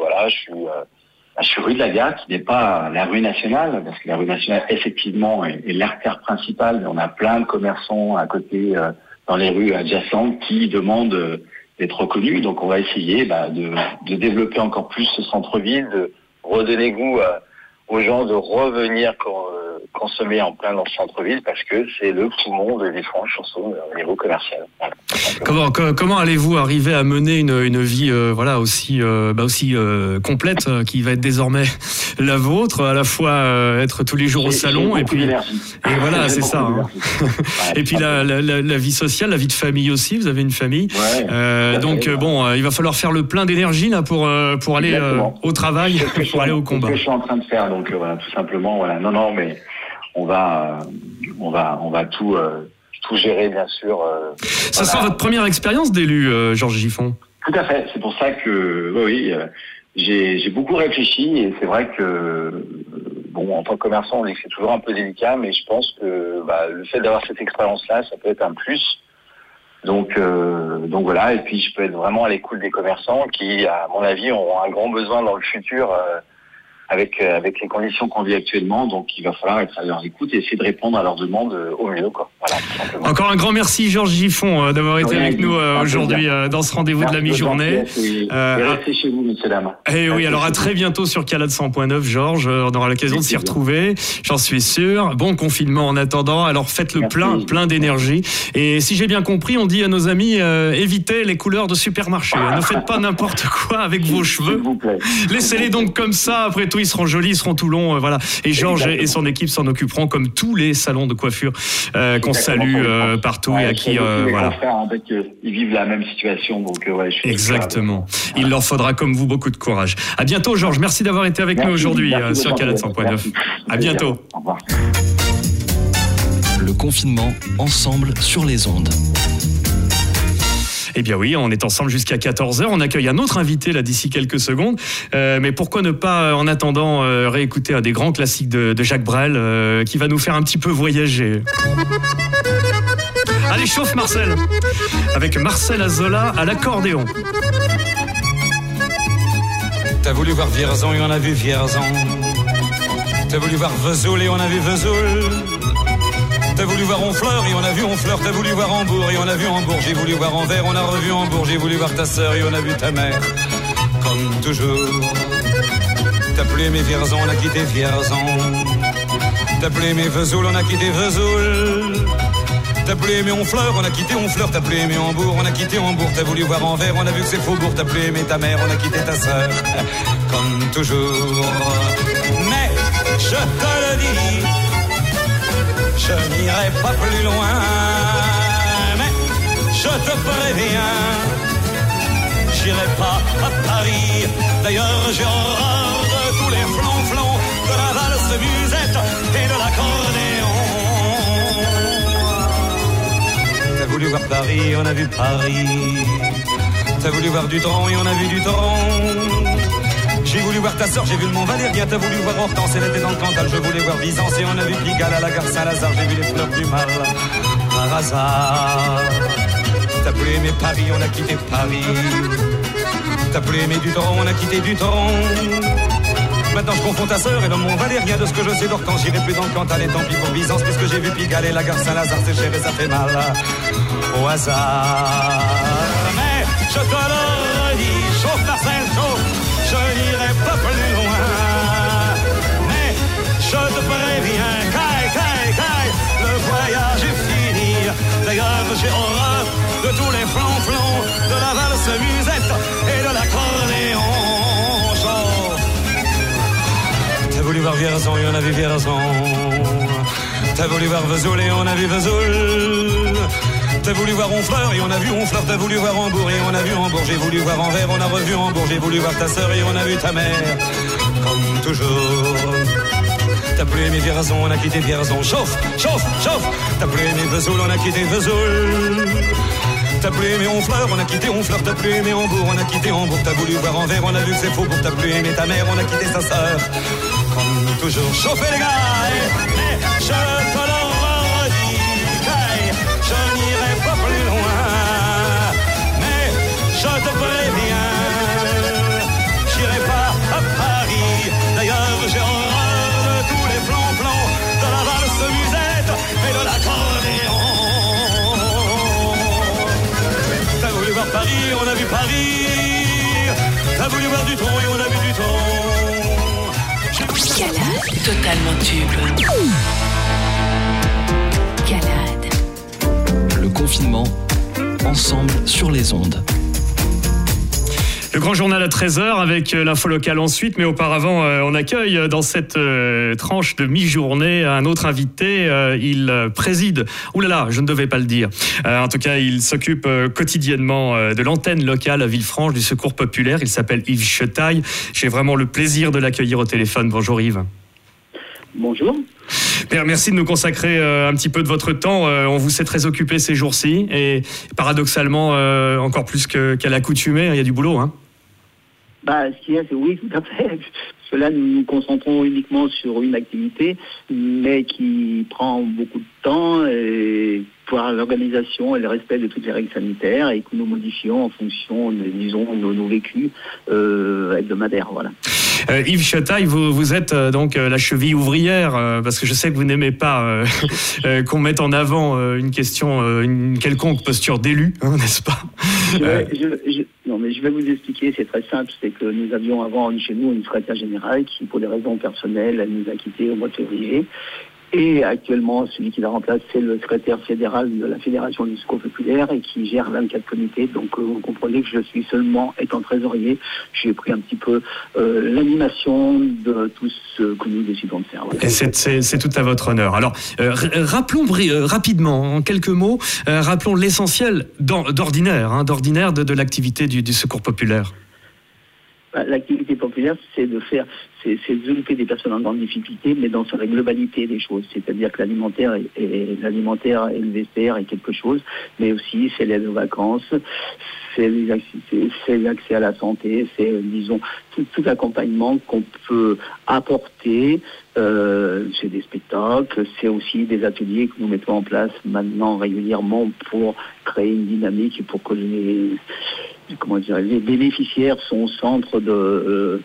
Je suis rue de la Gare, qui n'est pas la rue nationale, parce que la rue nationale, effectivement, est l'artère principale. Mais on a plein de commerçants à côté, dans les rues adjacentes, qui demandent d'être reconnus. Donc on va essayer de développer encore plus ce centre-ville, de redonner goût aux gens de revenir consommer en plein dans le centre-ville, parce que c'est le poumon de Villefranche sur son niveau commercial. Voilà. Comment allez-vous arriver à mener une vie aussi complète, qui va être désormais la vôtre, à la fois être tous les jours au salon, et voilà, c'est ça. Hein. Et puis la vie sociale, la vie de famille aussi. Vous avez une famille, il va falloir faire le plein d'énergie là pour aller au travail, pour aller au combat. C'est ce que je suis en train de faire, donc voilà, tout simplement. Voilà, mais on va tout gérer, bien sûr. Ça sera votre première expérience d'élu, Georges Giffon? Tout à fait. C'est pour ça que j'ai beaucoup réfléchi, et c'est vrai que en tant que commerçant, on dit que c'est toujours un peu délicat, mais je pense que le fait d'avoir cette expérience-là, ça peut être un plus. Donc voilà, et puis je peux être vraiment à l'écoute des commerçants qui, à mon avis, auront un grand besoin dans le futur. Avec les conditions qu'on vit actuellement, donc il va falloir être à leur écoute et essayer de répondre à leurs demandes au mieux, quoi. Voilà, tout simplement. Encore un grand merci, Georges Giffon, d'avoir été avec nous aujourd'hui dans ce rendez-vous de la mi-journée. Et restez chez vous, messieurs, dames. Et oui, alors à très bientôt sur Calade 100.9, Georges. On aura l'occasion de s'y retrouver, j'en suis sûr. Bon confinement en attendant, alors faites-le plein d'énergie. Et si j'ai bien compris, on dit à nos amis, évitez les couleurs de supermarché. Ne faites pas n'importe quoi avec vos cheveux. S'il vous plaît. Laissez-les donc comme ça, après tout, ils seront jolis, ils seront tout longs, voilà. Et Georges et son équipe s'en occuperont, comme tous les salons de coiffure qu'on salue partout, et à qui voilà. En fait, ils vivent la même situation, donc je suis exactement. Il leur faudra, comme vous, beaucoup de courage. À bientôt, Georges. Merci d'avoir été avec nous aujourd'hui sur Calade 100.9. À bientôt. Au revoir. Le confinement, ensemble sur les ondes. Eh bien oui, on est ensemble jusqu'à 14h. On accueille un autre invité là d'ici quelques secondes. Mais pourquoi ne pas, en attendant, réécouter un des grands classiques de Jacques Brel qui va nous faire un petit peu voyager. Allez, chauffe Marcel. Avec Marcel Azola à l'accordéon. T'as voulu voir Vierzon et on a vu Vierzon. T'as voulu voir Vesoul et on a vu Vesoul. T'as voulu voir Honfleur et on a vu Honfleur. T'as voulu voir Hambourg et on a vu Hambourg. J'ai voulu voir Anvers, on a revu Hambourg. J'ai voulu voir ta sœur et on a vu ta mère. Comme toujours. T'as plus aimé Vierzon, on a quitté Vierzon. T'as plus aimé Vesoul, on a quitté Vesoul. T'as plus aimé Honfleur, on a quitté Honfleur. T'as plus aimé Hambourg, on a quitté Hambourg. T'as voulu voir Anvers, on a vu que c'est Faubourg. T'as plus aimé ta mère, on a quitté ta sœur. Comme toujours. Mais je te le dis, je n'irai pas plus loin. Mais je te préviens, j'irai pas à Paris. D'ailleurs, j'ai horreur de tous les flonflons, de la valse musette et de l'accordéon. T'as voulu voir Paris, on a vu Paris. T'as voulu voir Dutron et on a vu Dutron. J'ai voulu voir ta sœur, j'ai vu le Mont Valérien. T'as voulu voir Hortense, elle était dans le Cantal. Je voulais voir Byzance et on a vu Pigalle à la gare Saint-Lazare. J'ai vu les fleurs du mal par hasard. T'as plus aimé Paris, on a quitté Paris. T'as plus aimé Dutron, on a quitté Dutron. Maintenant je confonds ta sœur et le Mont Valérien. De ce que je sais d'Hortense, j'irai plus dans le Cantal. Et tant pis pour Byzance, puisque j'ai vu Pigalle et la gare Saint-Lazare. C'est cher et ça fait mal au hasard. Mais je te le dis, chauffe Marcel, chauffe. Je n'irai pas plus loin. Mais je te préviens, caille, le voyage est fini. D'ailleurs j'ai horreur de tous les flonflons, de la valse musette et de l'accordéon. T'as voulu voir Vierzon et on a vu Vierzon. T'as voulu voir Vesoul et on a vu Vesoul. T'as voulu voir Honfleur et on a vu Honfleur. T'as voulu voir Hambourg et on a vu Hambourg. J'ai voulu voir Anvers, on a revu Hambourg. J'ai voulu voir ta sœur et on a vu ta mère. Comme toujours. T'as plus aimé Vierzon, on a quitté Vierzon. Chauffe. T'as plus aimé Vesoul, on a quitté Vesoul. T'as plus aimé Honfleur, on a quitté Honfleur. T'as plus aimé Hambourg, on a quitté Hambourg. T'as voulu voir Anvers, on a vu que c'est Faubourg. T'as plus aimé ta mère, on a quitté sa sœur. Comme toujours. Chauffez les gars, mais je te le redis, je n'irai pas plus loin. Mais je te préviens, j'irai pas à Paris. D'ailleurs j'ai horreur de tous les plans-plans, de la valse musette et de l'accordéon. T'as voulu voir Paris, on a vu Paris. T'as voulu voir Dutron et on a vu Dutron. Calade, totalement tube. Calade. Le confinement, ensemble sur les ondes. Le grand journal à 13h avec l'info locale ensuite, mais auparavant on accueille dans cette tranche de mi-journée un autre invité. Il préside, oulala, je ne devais pas le dire. En tout cas, il s'occupe quotidiennement de l'antenne locale à Villefranche du Secours Populaire. Il s'appelle Yves Chetaille. J'ai vraiment le plaisir de l'accueillir au téléphone. Bonjour Yves. Bonjour. Merci de nous consacrer un petit peu de votre temps. On vous sait très occupé ces jours-ci et paradoxalement encore plus qu'à l'accoutumée, il y a du boulot, hein. Ce qu'il y a, c'est oui, tout à fait. Parce que là, nous nous concentrons uniquement sur une activité, mais qui prend beaucoup de temps et pour l'organisation et le respect de toutes les règles sanitaires et que nous modifions en fonction, disons, de nos vécus hebdomadaires. Voilà. Yves Chetaille, vous êtes donc la cheville ouvrière, parce que je sais que vous n'aimez pas qu'on mette en avant une question, une quelconque posture d'élu, hein, n'est-ce pas? Non, mais je vais vous expliquer, c'est très simple, c'est que nous avions avant chez nous une secrétaire générale qui, pour des raisons personnelles, elle nous a quittés au mois de février. Et actuellement, celui qui la remplace, c'est le secrétaire fédéral de la Fédération du Secours Populaire et qui gère 24 comités. Donc vous comprenez que je suis seulement, étant trésorier, j'ai pris un petit peu l'animation de tout ce que nous décidons de faire. Voilà. Et c'est tout à votre honneur. Alors, rappelons rapidement, en quelques mots, rappelons l'essentiel d'ordinaire de l'activité du Secours Populaire. L'activité populaire, c'est de s'occuper des personnes en grande difficulté, mais dans la globalité des choses. C'est-à-dire que l'alimentaire et le vestiaire est quelque chose, mais aussi c'est l'aide aux vacances, c'est l'accès à la santé, c'est, disons, tout accompagnement qu'on peut apporter. C'est des spectacles, c'est aussi des ateliers que nous mettons en place maintenant régulièrement pour créer une dynamique et pour que les bénéficiaires sont au centre de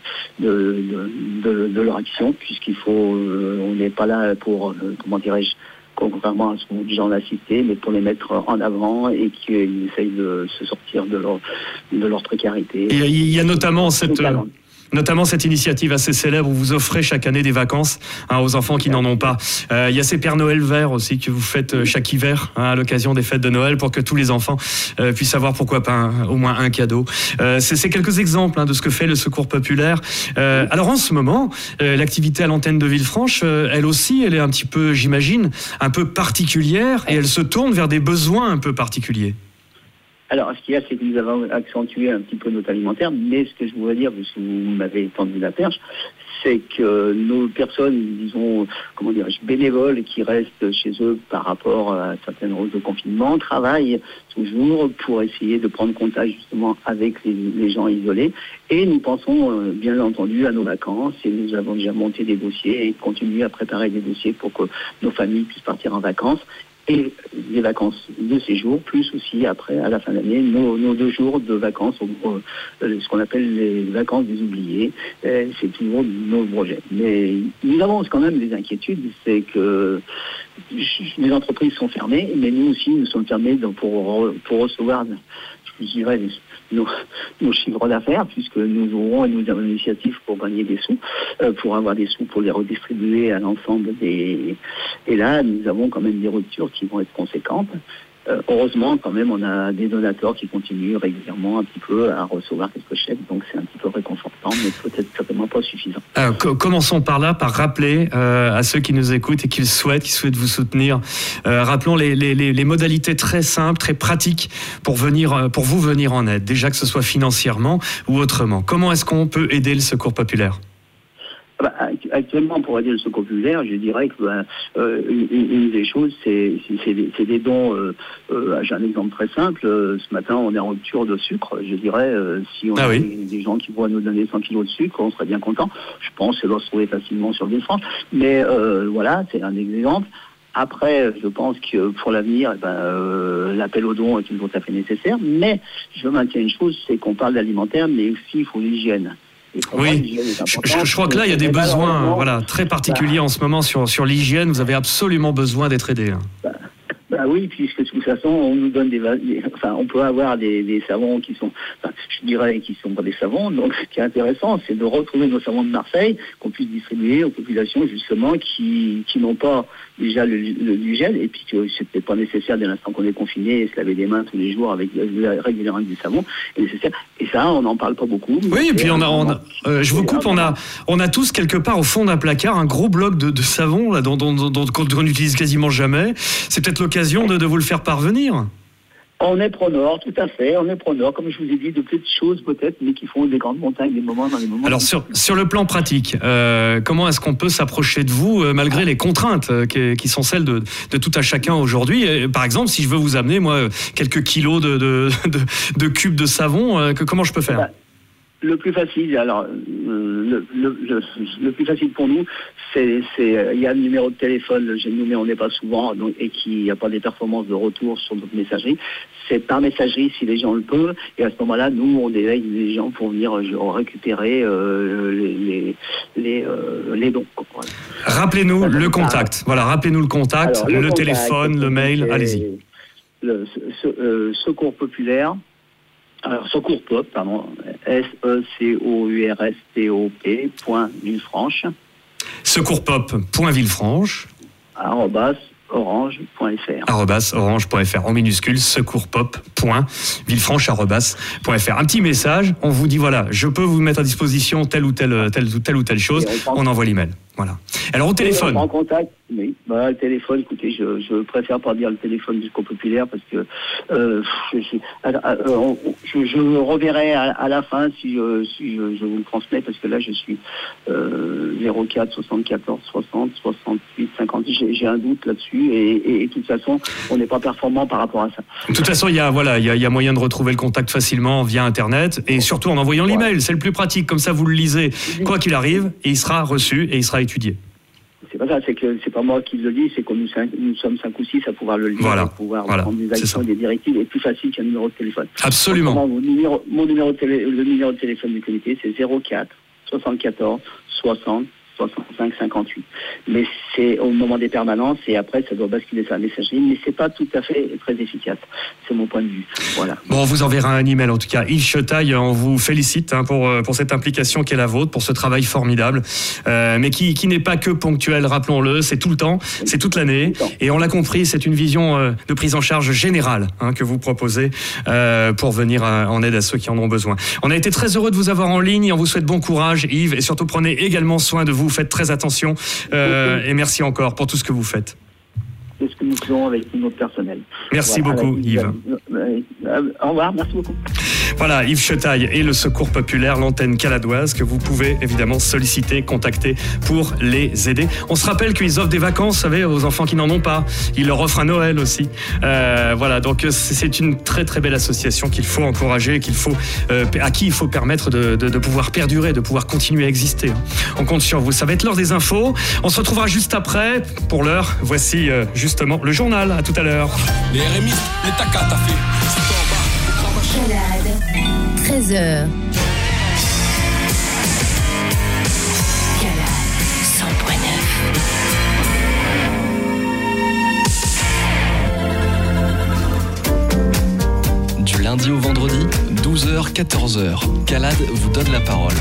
leur action, puisqu'il faut, on n'est pas là pour, contrairement à ce que les gens l'assister, mais pour les mettre en avant et qu'ils essayent de se sortir de leur précarité. Et il y a notamment cette... notamment cette initiative assez célèbre où vous offrez chaque année des vacances aux enfants qui n'en ont pas. Il y a ces Pères Noël verts aussi que vous faites chaque hiver à l'occasion des fêtes de Noël pour que tous les enfants puissent avoir pourquoi pas au moins un cadeau. C'est quelques exemples de ce que fait le Secours populaire. Alors en ce moment, l'activité à l'antenne de Villefranche, elle aussi, elle est un petit peu, j'imagine, un peu particulière et elle se tourne vers des besoins un peu particuliers. Alors, ce qu'il y a, c'est que nous avons accentué un petit peu notre alimentaire, mais ce que je voudrais dire, parce que vous m'avez tendu la perche, c'est que nos personnes, disons, bénévoles qui restent chez eux par rapport à certaines rôles de confinement, travaillent toujours pour essayer de prendre contact justement avec les gens isolés. Et nous pensons bien entendu à nos vacances et nous avons déjà monté des dossiers et continué à préparer des dossiers pour que nos familles puissent partir en vacances. Et les vacances de séjour, plus aussi après, à la fin de l'année, nos 2 jours de vacances, ce qu'on appelle les vacances des oubliés, c'est toujours nos projets. Mais nous avons quand même des inquiétudes, c'est que les entreprises sont fermées, mais nous aussi, nous sommes fermés pour recevoir, je dirais, nos chiffres d'affaires, puisque nous aurons une initiative pour gagner des sous, pour avoir des sous pour les redistribuer à l'ensemble des... Et là, nous avons quand même des ruptures qui vont être conséquentes. Heureusement, quand même, on a des donateurs qui continuent régulièrement un petit peu à recevoir quelques chèques, donc c'est un petit peu réconfortant, mais peut-être certainement pas suffisant. Commençons par là, par rappeler à ceux qui nous écoutent et qui souhaitent vous soutenir, rappelons les modalités très simples, très pratiques pour vous venir en aide, déjà que ce soit financièrement ou autrement. Comment est-ce qu'on peut aider le Secours populaire ? Actuellement, pour aider le Secours populaire, je dirais que une des choses, c'est des dons. J'ai un exemple très simple. Ce matin, on est en rupture de sucre. Je dirais, si on a des gens qui vont nous donner 100 kilos de sucre, on serait bien content. Je pense que ça doit se trouver facilement sur Villefranche. Mais voilà, c'est un exemple. Après, je pense que pour l'avenir, l'appel aux dons est tout à fait nécessaire. Mais je maintiens une chose, c'est qu'on parle d'alimentaire, mais aussi il faut l'hygiène. Oui, je crois que là, il y a des besoins très particuliers en ce moment sur l'hygiène. Vous avez absolument besoin d'être aidé. Oui, puisque de toute façon, on nous donne on peut avoir des savons qui sont, je dirais, qui sont pas des savons. Donc, ce qui est intéressant, c'est de retrouver nos savons de Marseille qu'on puisse distribuer aux populations, justement, qui n'ont pas déjà du gel, et puis que c'est peut-être pas nécessaire dès l'instant qu'on est confiné et se laver les mains tous les jours avec régulièrement du savon est nécessaire. Et ça, on n'en parle pas beaucoup. Oui, et puis je vous coupe, on a tous quelque part au fond d'un placard un gros bloc de savon là, qu'on n'utilise quasiment jamais. C'est peut-être l'occasion de vous le faire parvenir. On est preneur, tout à fait. On est preneur, comme je vous ai dit, de petites choses peut-être, mais qui font des grandes montagnes dans les moments. Alors sur le plan pratique, comment est-ce qu'on peut s'approcher de vous malgré les contraintes qui sont celles de tout à chacun aujourd'hui? Par exemple, si je veux vous amener moi quelques kilos de cubes de savon, comment je peux faire? Le plus facile, alors le plus facile pour nous, c'est il y a le numéro de téléphone, mais on n'est pas souvent, donc, et qu'il n'y a pas des performances de retour sur notre messagerie. C'est par messagerie si les gens le peuvent, et à ce moment-là, nous on délague les gens pour venir récupérer les dons. Voilà. Rappelez-nous le contact. Voilà, rappelez-nous le contact, alors, le téléphone, le mail. Allez-y. Le Secours populaire. Alors, Secours Pop, pardon, SECOURSTOP.Villefranche. Secourspop.Villefranche. @orange.fr. En minuscule, secourspop.villefranche.fr. Un petit message, on vous dit voilà, je peux vous mettre à disposition telle ou telle chose, on envoie l'email. Voilà. Alors au téléphone. En contact, oui. Le téléphone, écoutez, je préfère pas dire le téléphone du Secours populaire parce que je reverrai à la fin si je vous le transmets, parce que là je suis 04 74 60 68 50. J'ai un doute là-dessus et de toute façon on n'est pas performant par rapport à ça. De toute façon il y a moyen de retrouver le contact facilement via internet et surtout en envoyant l'email. C'est le plus pratique, comme ça vous le lisez quoi qu'il arrive et il sera reçu et il sera étudié. C'est pas ça, c'est que c'est pas moi qui le dis, c'est que nous sommes 5 ou 6 à pouvoir le lire, à pouvoir prendre des actions, des directives, et plus facile qu'un numéro de téléphone. Absolument. Le numéro de téléphone du comité, c'est 04 74 60 65, 58. Mais c'est au moment des permanences et après ça doit basculer sur la messagerie, mais c'est pas tout à fait très efficace. C'est mon point de vue. Voilà. Bon, on vous enverra un email en tout cas. Yves Chetaille, on vous félicite pour cette implication qui est la vôtre, pour ce travail formidable, mais qui n'est pas que ponctuel, rappelons-le, c'est tout le temps, c'est toute l'année. Et on l'a compris, c'est une vision de prise en charge générale que vous proposez pour venir en aide à ceux qui en ont besoin. On a été très heureux de vous avoir en ligne et on vous souhaite bon courage, Yves, et surtout prenez également soin de vous, faites très attention et merci encore pour tout ce que vous faites. C'est ce que nous faisons avec notre personnel. Merci beaucoup, Yves. Au revoir, merci beaucoup. Voilà, Yves Chetaille et le Secours Populaire, l'antenne caladoise, que vous pouvez évidemment solliciter, contacter pour les aider. On se rappelle qu'ils offrent des vacances, vous savez, aux enfants qui n'en ont pas. Ils leur offrent un Noël aussi. Voilà, donc c'est une très très belle association qu'il faut encourager, à qui il faut permettre de pouvoir perdurer, de pouvoir continuer à exister. On compte sur vous. Ça va être l'heure des infos. On se retrouvera juste après. Pour l'heure, voici justement le journal. À tout à l'heure. Les RMI, les tacas, t'as fait. Calade, 13h. Calade, 100.9. Du lundi au vendredi, 12h, 14h. Calade vous donne la parole.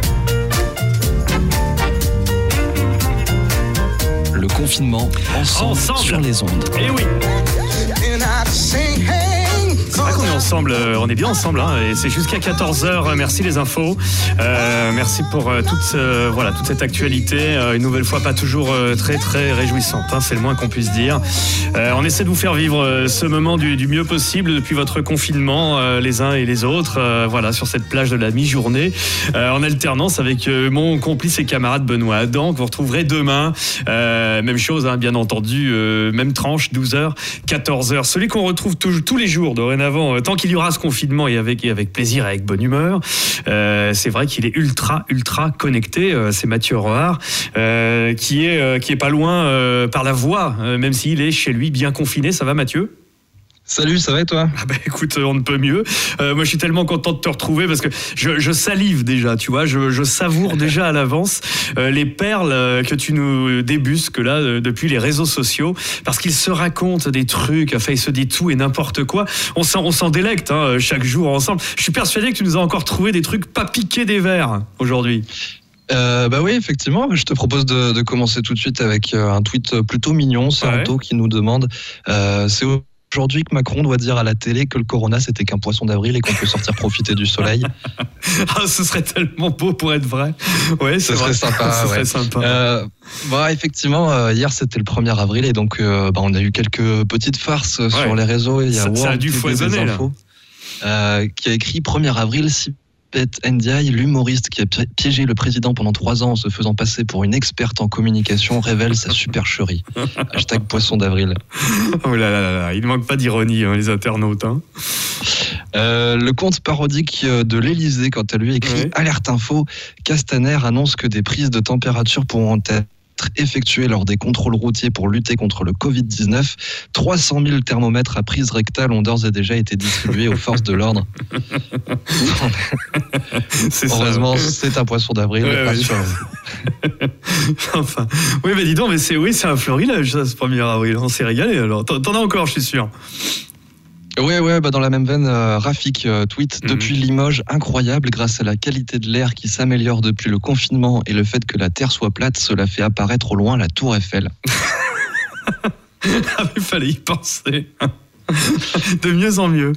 Le confinement, ensemble sur les ondes. Eh oui. C'est vrai qu'on est ensemble, on est bien ensemble, et c'est jusqu'à 14h. Merci les infos, merci pour toute cette actualité, une nouvelle fois pas toujours très très réjouissante, c'est le moins qu'on puisse dire. On essaie de vous faire vivre ce moment du mieux possible depuis votre confinement, les uns et les autres, sur cette plage de la mi-journée, en alternance avec mon complice et camarade Benoît Adam, que vous retrouverez demain. Même chose, bien entendu, même tranche, 12h, 14h. Celui qu'on retrouve tous les jours dorénavant, tant qu'il y aura ce confinement et avec plaisir et avec bonne humeur. C'est vrai qu'il est ultra connecté. C'est Mathieu Rohard qui est pas loin par la voix, même s'il est chez lui bien confiné. Ça va, Mathieu ? Salut, ça va et toi ? Écoute, on ne peut mieux. Moi, je suis tellement content de te retrouver parce que je salive déjà, tu vois, je savoure déjà à l'avance les perles que tu nous débusques là depuis les réseaux sociaux, parce qu'ils se racontent des trucs, il se dit tout et n'importe quoi. On s'en délecte chaque jour ensemble. Je suis persuadé que tu nous as encore trouvé des trucs pas piqués des verres aujourd'hui. Oui, effectivement. Je te propose de commencer tout de suite avec un tweet plutôt mignon. C'est Anto qui nous demande c'est aujourd'hui que Macron doit dire à la télé que le corona c'était qu'un poisson d'avril et qu'on peut sortir profiter du soleil. Ce serait tellement beau pour être vrai. Ouais, ce serait sympa. Ce serait sympa. Effectivement, hier c'était le 1er avril et donc on a eu quelques petites farces sur les réseaux. Il y a ça a dû foisonner là. Qui a écrit 1er avril, Sipet Ndiaye, l'humoriste qui a piégé le président pendant 3 ans en se faisant passer pour une experte en communication, révèle sa supercherie. Hashtag poisson d'avril. Oh là là là, il ne manque pas d'ironie, les internautes. Le compte parodique de l'Élysée, quant à lui, écrit Alerte info, Castaner annonce que des prises de température pourront être effectuées lors des contrôles routiers pour lutter contre le Covid-19. 300 000 thermomètres à prise rectale ont d'ores et déjà été distribués aux forces de l'ordre. Heureusement, c'est un poisson d'avril. Dis donc, mais c'est un florilège, ça, ce 1er avril. On s'est régalé, alors. T'en as encore, je suis sûr. Dans la même veine, Rafik tweet depuis Limoges, incroyable, grâce à la qualité de l'air qui s'améliore depuis le confinement et le fait que la Terre soit plate, cela fait apparaître au loin la Tour Eiffel. Il fallait y penser. De mieux en mieux.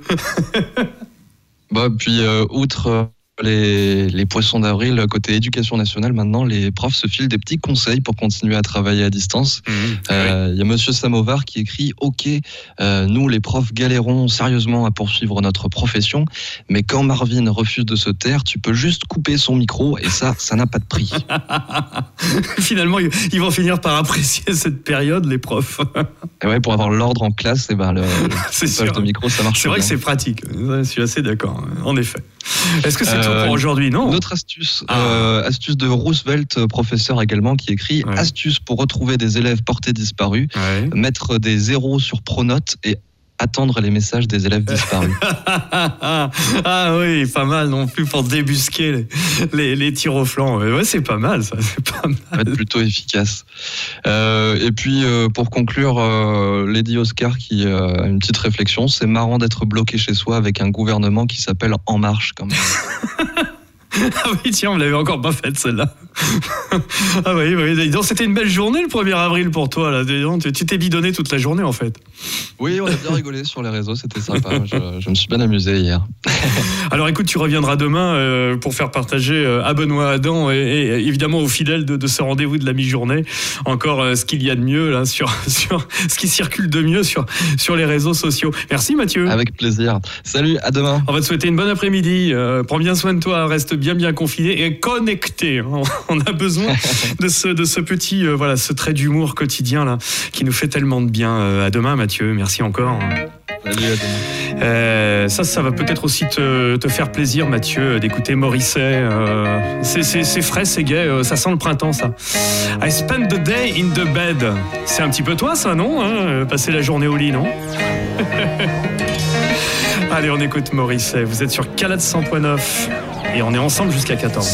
Outre les poissons d'avril, côté éducation nationale, maintenant, les profs se filent des petits conseils pour continuer à travailler à distance. Y a Monsieur Samovar qui écrit « Ok, nous, les profs, galérons sérieusement à poursuivre notre profession, mais quand Marvin refuse de se taire, tu peux juste couper son micro et ça n'a pas de prix. » Finalement, ils vont finir par apprécier cette période, les profs. Pour avoir l'ordre en classe, le coupage de micro, ça marche. C'est vrai que c'est pratique. Je suis assez d'accord, en effet. Est-ce que c'est tout pour aujourd'hui, non ? Une autre astuce, astuce de Roosevelt, professeur également, qui écrit astuce pour retrouver des élèves portés disparus, mettre des 0 sur Pronote et attendre les messages des élèves disparus. Ah oui, pas mal non plus pour débusquer les tirs au flanc. Ouais, c'est pas mal ça, c'est pas mal. Ça va être plutôt efficace. Et puis pour conclure, Lady Oscar qui a une petite réflexion, c'est marrant d'être bloqué chez soi avec un gouvernement qui s'appelle En Marche quand même. Ah oui, tiens, on l'avait encore pas faite celle-là. Ah oui. Donc, c'était une belle journée le 1er avril pour toi là. Tu t'es bidonné toute la journée en fait. Oui, on a bien rigolé sur les réseaux, c'était sympa. Je me suis bien amusé hier. Alors écoute, tu reviendras demain pour faire partager à Benoît Adam et évidemment aux fidèles de ce rendez-vous de la mi-journée encore ce qu'il y a de mieux là sur ce qui circule de mieux sur les réseaux sociaux. Merci Mathieu. Avec plaisir. Salut, à demain. On va te souhaiter une bonne après-midi. Prends bien soin de toi, reste bien confiné et connecté. On a besoin de ce petit ce trait d'humour quotidien là qui nous fait tellement de bien. À demain Mathieu, merci encore. Salut, à demain. Ça va peut-être aussi te faire plaisir Mathieu d'écouter Morrissey. C'est frais, c'est gai, ça sent le printemps ça. I spend the day in the bed. C'est un petit peu toi ça, non, passer la journée au lit, non? Allez, on écoute Morrissey. Vous êtes sur Calade 100.9 et on est ensemble jusqu'à 14h.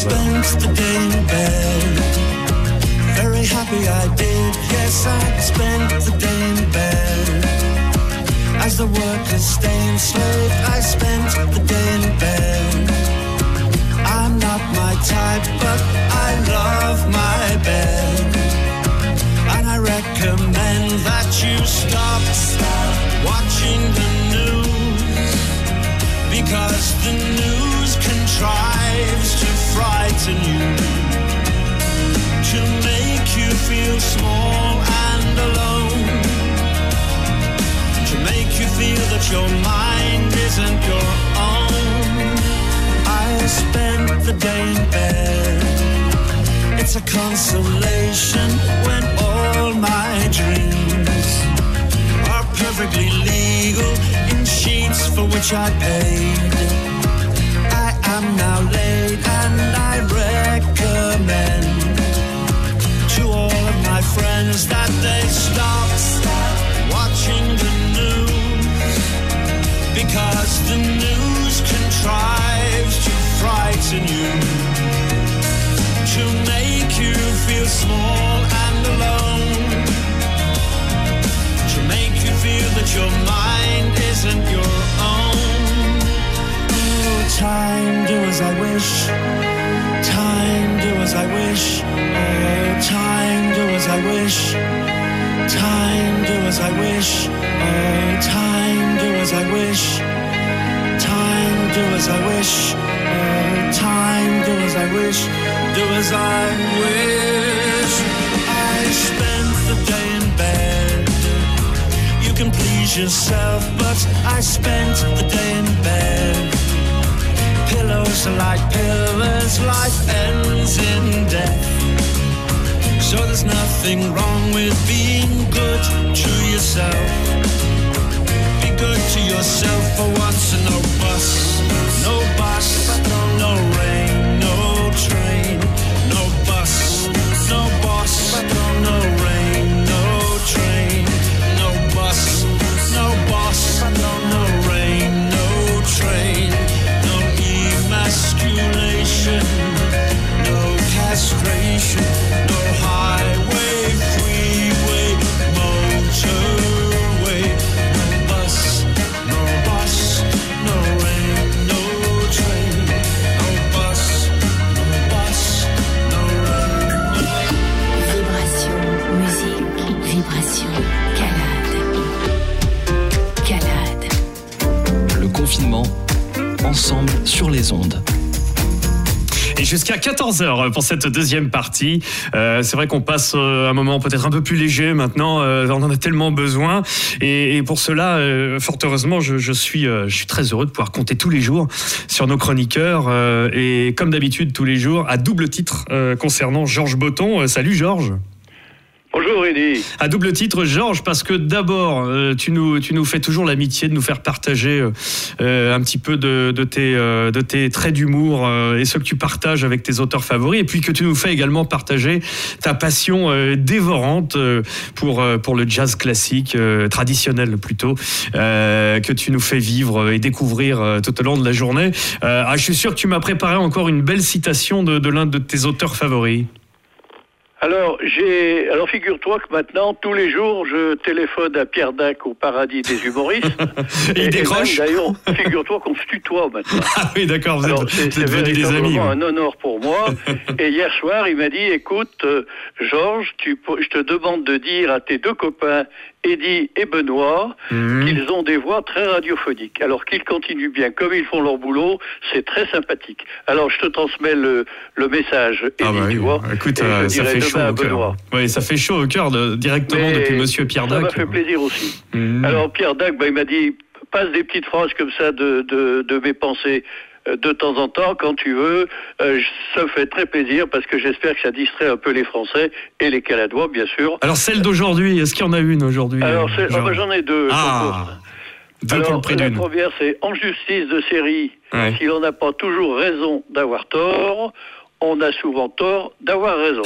Very happy I did, yes I spent the day in bed. As the workers stay enslaved, I spent the day in bed. I'm not my type, but I love my bed. And I recommend that you stop watching the news, because the news contrives to frighten you, to make you feel small and alone, to make you feel that your mind isn't your own. I spent the day in bed. It's a consolation when all my dreams are perfectly legal in sheets for which I paid. I am now laid and I recommend to all of my friends that they stop watching the news, because the news contrives to frighten you, to make you feel small and alone, to make you feel that your mind isn't your own. Oh, time, do as I wish. Time, do as I wish. Oh, time, do as I wish. Time, do as I wish. Oh, time, do as I wish. Time, do as I wish. Oh, time, do as I wish. Do as I wish. I spent the day in bed. You can please yourself, but I spent the day in bed. Pillows are like pillars, life ends in death. So there's nothing wrong with being good to yourself. Be good to yourself for once, and no bus, no rain, no train, no bus, no boss, no rain, no train, no bus, no boss, no rain, no train, no emasculation, no castration, no highway, freeway, motorway, no bus, no bus, no rain, no train, no bus, no rain. Vibration, musique, vibration, Calade. Le confinement, ensemble sur les ondes. Et jusqu'à 14h pour cette deuxième partie. C'est vrai qu'on passe un moment peut-être un peu plus léger maintenant. On en a tellement besoin. Et pour cela, fort heureusement, je suis très heureux de pouvoir compter tous les jours sur nos chroniqueurs. Et comme d'habitude, tous les jours, à double titre concernant Georges Botton. Salut Georges. Bonjour Eddy. À double titre, Georges, parce que d'abord, tu nous fais toujours l'amitié de nous faire partager un petit peu de tes traits d'humour et ce que tu partages avec tes auteurs favoris, et puis que tu nous fais également partager ta passion dévorante pour le jazz classique, traditionnel plutôt, que tu nous fais vivre et découvrir tout au long de la journée. Je suis sûr que tu m'as préparé encore une belle citation de l'un de tes auteurs favoris. Alors, figure-toi que maintenant, tous les jours, je téléphone à Pierre Dac au paradis des humoristes. Et il décroche. Même, d'ailleurs, figure-toi qu'on se tutoie maintenant. Ah oui, d'accord, vous êtes devenus des amis. C'est un honneur pour moi. Et hier soir, il m'a dit, écoute, Georges, je te demande de dire à tes deux copains, Eddy et Benoît, qu'ils ont des voix très radiophoniques. Alors qu'ils continuent bien, comme ils font leur boulot, c'est très sympathique. Alors je te transmets le message, Eddy, tu vois. Écoute, ça fait chaud au cœur. Oui, ça fait chaud au cœur directement depuis Monsieur Pierre Dac. Ça m'a fait plaisir aussi. Alors Pierre Dac, il m'a dit, passe des petites phrases comme ça de mes pensées. De temps en temps, quand tu veux, ça me fait très plaisir parce que j'espère que ça distrait un peu les Français et les Caladois, bien sûr. Alors celle d'aujourd'hui, est-ce qu'il y en a une aujourd'hui? Alors j'en ai deux. Deux pour le prix d'une. La première, c'est en justice de série. Ouais. Si l'on n'a pas toujours raison d'avoir tort, on a souvent tort d'avoir raison.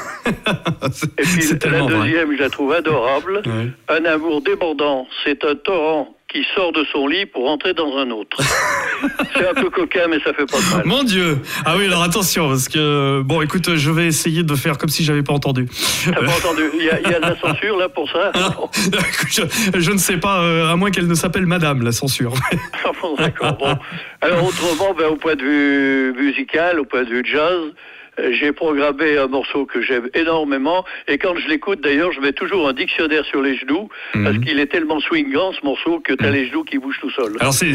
Et puis la deuxième, je la trouve adorable. Ouais. Un amour débordant, c'est un torrent qui sort de son lit pour entrer dans un autre. C'est un peu coquin, mais ça fait pas de mal. Mon Dieu! Ah oui, alors attention, parce que... Bon, écoute, je vais essayer de faire comme si j'avais pas entendu. T'as pas entendu? Il y a de la censure, là, pour ça? Je ne sais pas, à moins qu'elle ne s'appelle Madame, la censure. Bon, d'accord, bon. Alors, autrement, au point de vue musical, au point de vue jazz, j'ai programmé un morceau que j'aime énormément, et quand je l'écoute d'ailleurs, je mets toujours un dictionnaire sur les genoux, parce qu'il est tellement swingant ce morceau que t'as les genoux qui bougent tout seuls. Alors c'est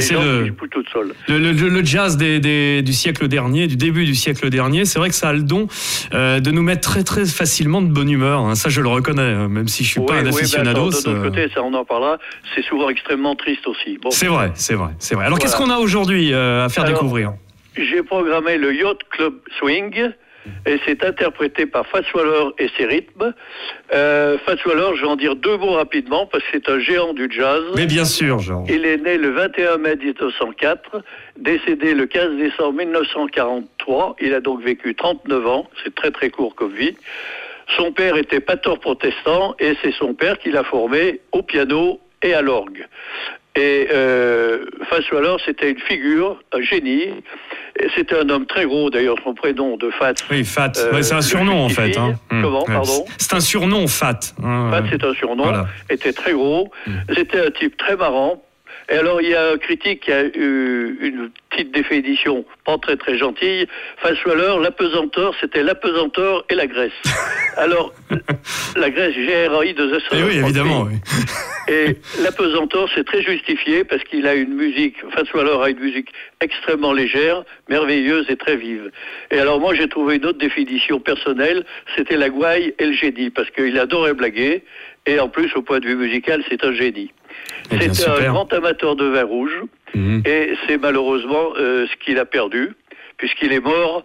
le jazz du siècle dernier, du début du siècle dernier, c'est vrai que ça a le don de nous mettre très très facilement de bonne humeur, hein. Ça je le reconnais, même si je suis pas un aficionado. De notre côté, ça on en parlera, c'est souvent extrêmement triste aussi. Bon. C'est vrai. Alors qu'est-ce qu'on a aujourd'hui à faire découvrir? J'ai programmé le Yacht Club Swing, et c'est interprété par Fats Waller et ses rythmes. Fats Waller, je vais en dire deux mots rapidement, parce que c'est un géant du jazz. Mais bien sûr, Georges. Il est né le 21 mai 1904, décédé le 15 décembre 1943. Il a donc vécu 39 ans, c'est très très court comme vie. Son père était pasteur protestant, et c'est son père qui l'a formé au piano et à l'orgue. Et Fats Waller, c'était une figure, un génie. Et c'était un homme très gros, d'ailleurs, son prénom de Fat. Oui, Fat. C'est un surnom, en fait. Hein. Comment, pardon? C'est un surnom, Fat. Fat, c'est un surnom. Voilà. Était très gros. C'était un type très marrant. Et alors, il y a un critique qui a eu une petite définition pas très très gentille. Fats Waller, l'apesanteur, c'était l'apesanteur et la graisse. Alors, la graisse, GRAI2S. Oui, évidemment, oui. Et l'apesanteur, c'est très justifié parce qu'il a une musique, Fats Waller a une musique extrêmement légère, merveilleuse et très vive. Et alors, moi, j'ai trouvé une autre définition personnelle, c'était la gouaille et le génie, parce qu'il adorait blaguer, et en plus, au point de vue musical, c'est un génie. C'était un grand amateur de vin rouge, et c'est malheureusement ce qu'il a perdu, puisqu'il est mort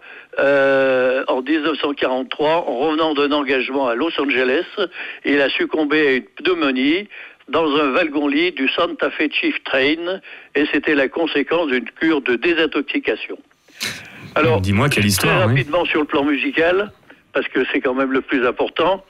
en 1943 en revenant d'un engagement à Los Angeles. Il a succombé à une pneumonie dans un wagon-lit du Santa Fe Chief Train, et c'était la conséquence d'une cure de désintoxication. Alors, dis-moi quelle histoire. Très rapidement sur le plan musical, parce que c'est quand même le plus important,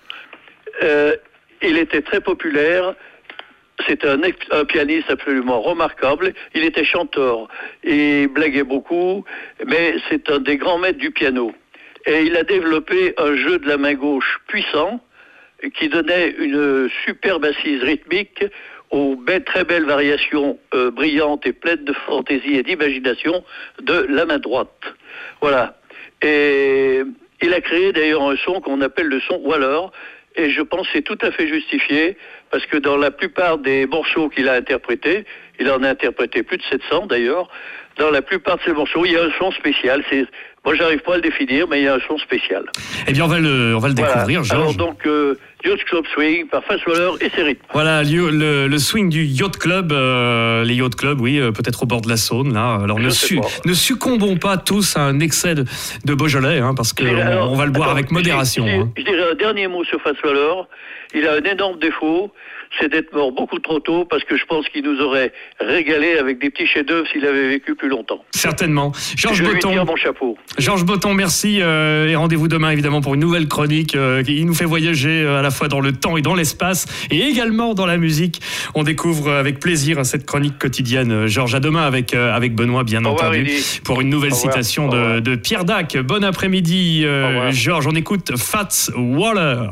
il était très populaire. C'était un pianiste absolument remarquable. Il était chanteur. Il blaguait beaucoup, mais c'est un des grands maîtres du piano. Et il a développé un jeu de la main gauche puissant qui donnait une superbe assise rythmique aux très belles variations brillantes et pleines de fantaisie et d'imagination de la main droite. Voilà. Et il a créé d'ailleurs un son qu'on appelle le son Waller. Et je pense que c'est tout à fait justifié, parce que dans la plupart des morceaux qu'il a interprétés, il en a interprété plus de 700 d'ailleurs, dans la plupart de ces morceaux, il y a un son spécial. Moi, j'arrive pas à le définir, mais il y a un son spécial. Eh bien, on va le découvrir, Georges. Alors donc, Yacht Club Swing par Fats Waller et ses rythmes. Voilà, le swing du Yacht Club, les Yacht Club, oui, peut-être au bord de la Saône, là. Alors ne succombons pas tous à un excès de Beaujolais, hein, parce qu'on va le boire avec modération. Je dirais un dernier mot sur Fats Waller. Il a un énorme défaut, c'est d'être mort beaucoup trop tôt, parce que je pense qu'il nous aurait régalé avec des petits chefs-d'œuvre s'il avait vécu plus longtemps. Certainement. Georges Botton. Je lui tire mon chapeau. Georges Botton, merci, et rendez-vous demain évidemment pour une nouvelle chronique qui nous fait voyager à la fois dans le temps et dans l'espace, et également dans la musique. On découvre avec plaisir cette chronique quotidienne. Georges, à demain avec Benoît, bien entendu, pour une nouvelle citation de Pierre Dac. Bon après-midi, Georges. On écoute Fats Waller.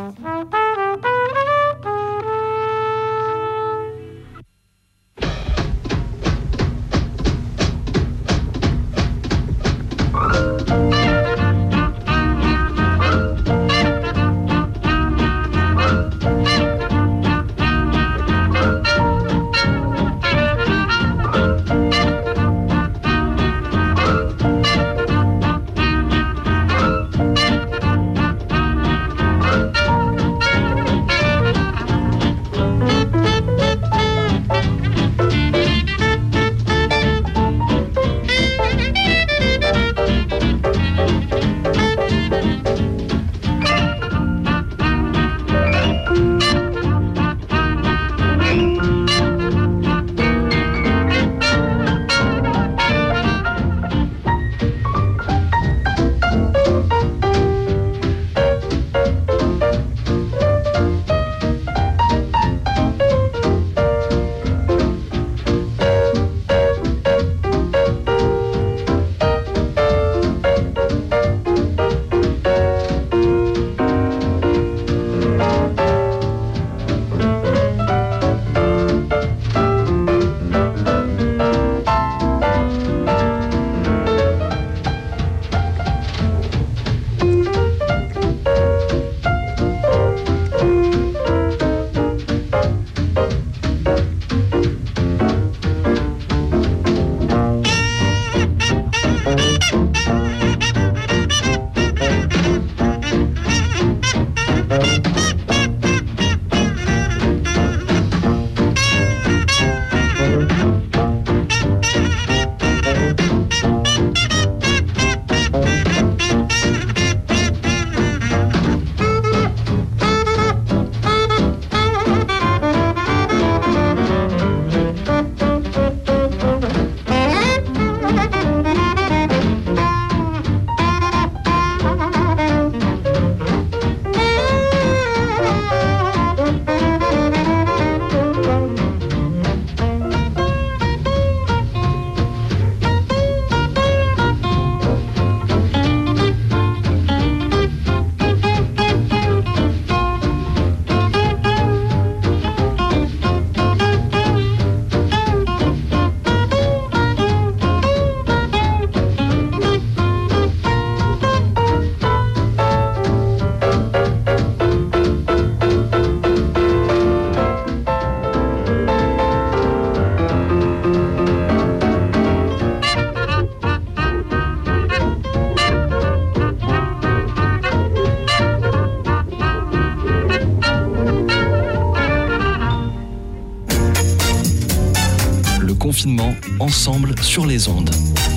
Ensemble sur les ondes.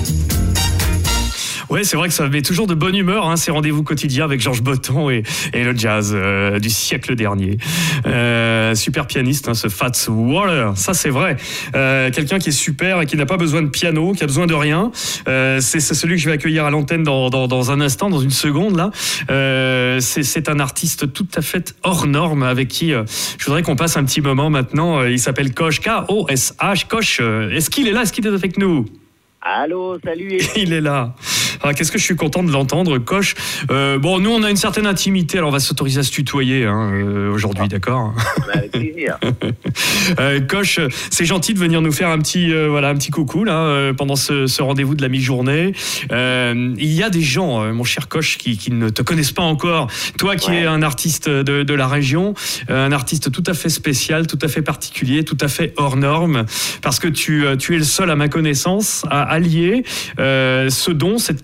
Ouais, c'est vrai que ça met toujours de bonne humeur, hein, ces rendez-vous quotidiens avec Georges Botton et le jazz du siècle dernier. Super pianiste, hein, ce Fats Waller, ça c'est vrai. Quelqu'un qui est super et qui n'a pas besoin de piano, qui a besoin de rien. C'est celui que je vais accueillir à l'antenne dans un instant, dans une seconde là. C'est un artiste tout à fait hors norme avec qui je voudrais qu'on passe un petit moment maintenant. Il s'appelle Kosh, K-O-S-H. Kosh, est-ce qu'il est là? Est-ce qu'il est avec nous? Allô, salut. Il est là. Ah, qu'est-ce que je suis content de l'entendre, Kosh. Bon, nous, on a une certaine intimité, alors on va s'autoriser à se tutoyer aujourd'hui, d'accord? Avec plaisir. Kosh, c'est gentil de venir nous faire un petit coucou là, pendant ce rendez-vous de la mi-journée. Il y a des gens, mon cher Kosh, qui ne te connaissent pas encore. Toi qui es un artiste de la région, un artiste tout à fait spécial, tout à fait particulier, tout à fait hors norme, parce que tu es le seul, à ma connaissance, à allier ce don, cette capacité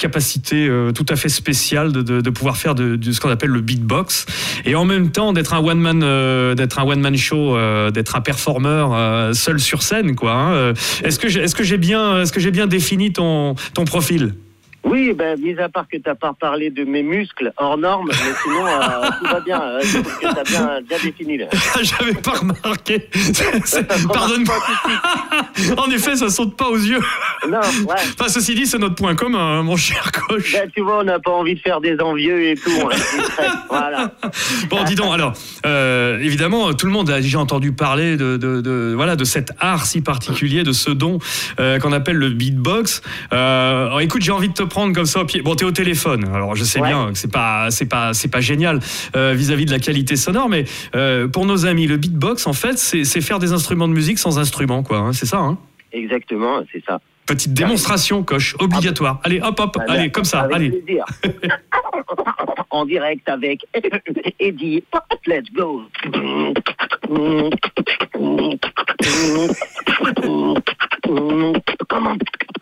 capacité tout à fait spéciale de pouvoir faire de ce qu'on appelle le beatbox, et en même temps d'être un one man show, d'être un performeur seul sur scène, quoi. Hein. Est-ce que j'ai bien défini ton profil? Oui, mis à part que tu n'as pas parlé de mes muscles hors normes, mais sinon, tout va bien. Je trouve que tu as bien défini. Là. J'avais pas remarqué. Pardonne-moi. En effet, ça saute pas aux yeux. Non, ouais. Enfin, ceci dit, c'est notre point commun, mon cher coach. Tu vois, on n'a pas envie de faire des envieux et tout. Voilà. Bon, dis donc, alors, évidemment, tout le monde a déjà entendu parler de cet art si particulier, de ce don qu'on appelle le beatbox. Alors, écoute, j'ai envie de te prendre comme ça au pied. Bon, t'es au téléphone, alors je sais bien que c'est pas génial vis-à-vis de la qualité sonore, mais pour nos amis, le beatbox, en fait, c'est faire des instruments de musique sans instruments, quoi. Hein, c'est ça, hein? Exactement, c'est ça. Petite démonstration, coach, obligatoire. Allez, hop, allez, comme ça, allez. Plaisir. En direct avec Eddie, let's go. Comment?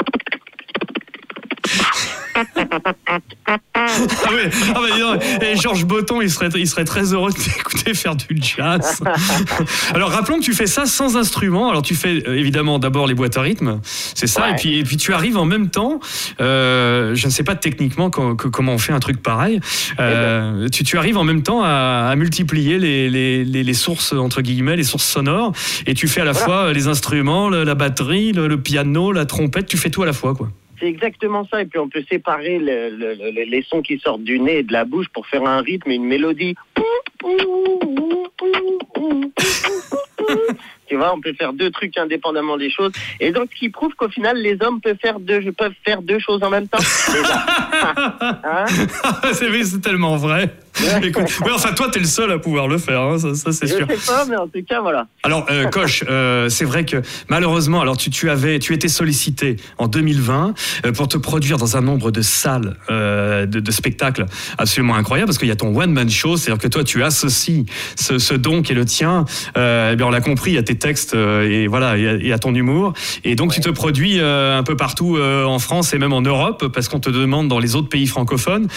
Et Georges Botton, il serait très heureux de t'écouter faire du jazz. Alors rappelons que tu fais ça sans instrument. Alors tu fais évidemment d'abord les boîtes à rythme, c'est ça, ouais. et puis tu arrives en même temps. Je ne sais pas techniquement comment on fait un truc pareil. Tu arrives en même temps à multiplier les sources entre guillemets, les sources sonores, et tu fais à la fois les instruments, la batterie, le piano, la trompette. Tu fais tout à la fois, quoi. C'est exactement ça, et puis on peut séparer les sons qui sortent du nez et de la bouche pour faire un rythme et une mélodie. Tu vois, on peut faire deux trucs indépendamment des choses, et donc ce qui prouve qu'au final les hommes peuvent faire deux choses en même temps. Hein? C'est tellement vrai. Écoute, ouais, enfin toi t'es le seul à pouvoir le faire, hein, ça c'est sûr. Je sais pas, mais en tout cas voilà. Alors Coche, c'est vrai que malheureusement, alors tu étais sollicité en 2020 pour te produire dans un nombre de salles de spectacles absolument incroyable, parce qu'il y a ton one man show, c'est-à-dire que toi tu associes ce don qui est le tien, eh bien on l'a compris, à tes textes et voilà, et à ton humour, et donc tu te produis un peu partout en France et même en Europe, parce qu'on te demande dans les autres pays francophones,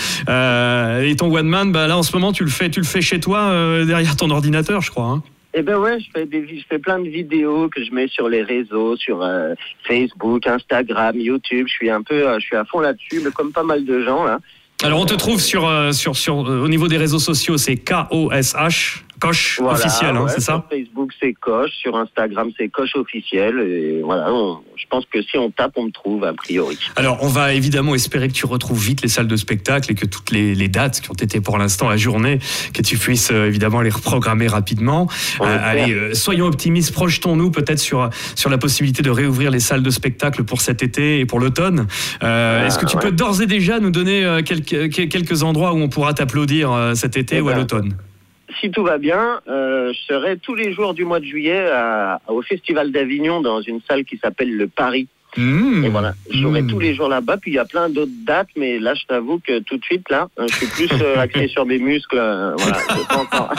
et ton one man, là en ce moment tu le fais chez toi derrière ton ordinateur, je crois, hein. Eh ben ouais, je fais plein de vidéos que je mets sur les réseaux, sur Facebook, Instagram, YouTube. Je suis à fond là-dessus, mais comme pas mal de gens là. Alors on te trouve sur au niveau des réseaux sociaux, c'est KOSH. Coche, voilà, officiel, hein, c'est ça? Sur Facebook, c'est Coche. Sur Instagram, c'est Coche officiel. Et voilà, je pense que si on tape, on me trouve, a priori. Alors, on va évidemment espérer que tu retrouves vite les salles de spectacle et que toutes les dates qui ont été pour l'instant ajournées, que tu puisses évidemment les reprogrammer rapidement. Allez, soyons optimistes, projetons-nous peut-être sur la possibilité de réouvrir les salles de spectacle pour cet été et pour l'automne. Est-ce que tu peux d'ores et déjà nous donner quelques endroits où on pourra t'applaudir cet été ou à l'automne? Si tout va bien, je serai tous les jours du mois de juillet au Festival d'Avignon dans une salle qui s'appelle le Paris. Et voilà, je serai tous les jours là-bas. Puis il y a plein d'autres dates, mais là je t'avoue que tout de suite là, je suis plus axé sur mes muscles. Voilà, je pas encore.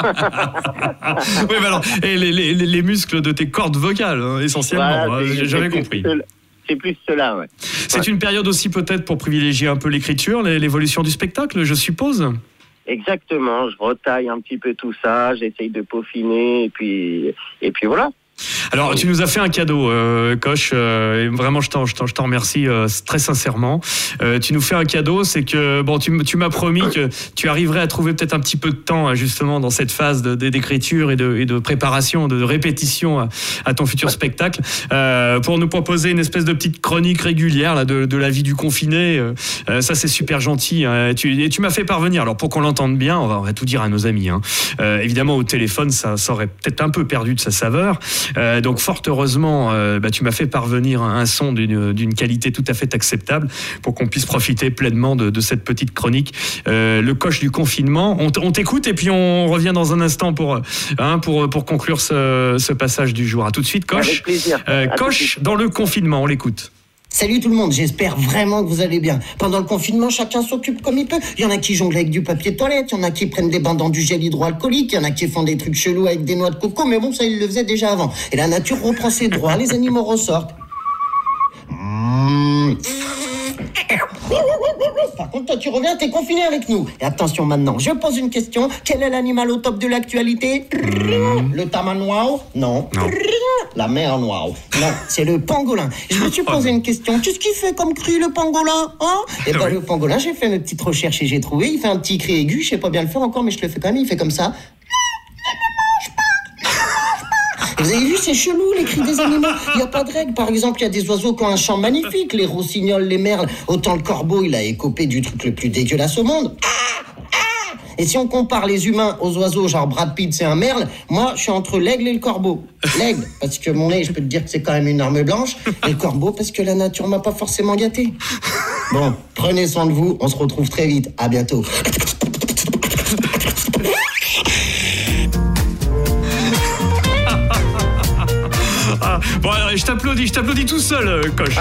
Oui, mais alors, et les muscles de tes cordes vocales, hein, essentiellement. Voilà, j'avais compris. C'est plus cela, ouais. C'est une période aussi peut-être pour privilégier un peu l'écriture, l'évolution du spectacle, je suppose. Exactement, je retaille un petit peu tout ça, j'essaye de peaufiner, et puis voilà. Alors, tu nous as fait un cadeau, Coche, et vraiment, je t'en remercie très sincèrement. Tu nous fais un cadeau, c'est que, bon, tu m'as promis que tu arriverais à trouver peut-être un petit peu de temps, justement, dans cette phase d'écriture et de préparation, de répétition à ton futur spectacle, pour nous proposer une espèce de petite chronique régulière là, de la vie du confiné. Ça, c'est super gentil. Hein, et tu m'as fait parvenir, alors pour qu'on l'entende bien, on va tout dire à nos amis. Hein. Évidemment, au téléphone, ça aurait peut-être un peu perdu de sa saveur. Donc fort heureusement, tu m'as fait parvenir un son d'une qualité tout à fait acceptable pour qu'on puisse profiter pleinement de cette petite chronique. Le Coche du confinement. On t'écoute et puis on revient dans un instant pour conclure ce passage du jour. À tout de suite, Coche. Avec plaisir. Coche dans le confinement, on l'écoute. Salut tout le monde, j'espère vraiment que vous allez bien. Pendant le confinement, chacun s'occupe comme il peut. Il y en a qui jonglent avec du papier de toilette, il y en a qui prennent des bains dans du gel hydroalcoolique, il y en a qui font des trucs chelous avec des noix de coco, mais bon, ça, ils le faisaient déjà avant. Et la nature reprend ses droits, les animaux ressortent. par contre, toi, tu reviens, t'es confiné avec nous. Et attention maintenant, je pose une question. Quel est l'animal au top de l'actualité? Le tamanoir? Non. La mer noire? Non, c'est le pangolin. Je me suis posé une question. Qu'est-ce qu'il fait comme cri, le pangolin, hein? Et ben, le pangolin, j'ai fait mes petites recherches et j'ai trouvé. Il fait un petit cri aigu. Je sais pas bien le faire encore, mais je le fais quand même. Il fait comme ça. Vous avez vu, c'est chelou, les cris des animaux. Il n'y a pas de règle. Par exemple, il y a des oiseaux qui ont un chant magnifique. Les rossignols, les merles. Autant le corbeau, il a écopé du truc le plus dégueulasse au monde. Et si on compare les humains aux oiseaux, genre Brad Pitt, c'est un merle, moi, je suis entre l'aigle et le corbeau. L'aigle, parce que mon nez, je peux te dire que c'est quand même une arme blanche. Et le corbeau, parce que la nature m'a pas forcément gâté. Bon, prenez soin de vous. On se retrouve très vite. À bientôt. Bon, alors, je t'applaudis tout seul, Coche.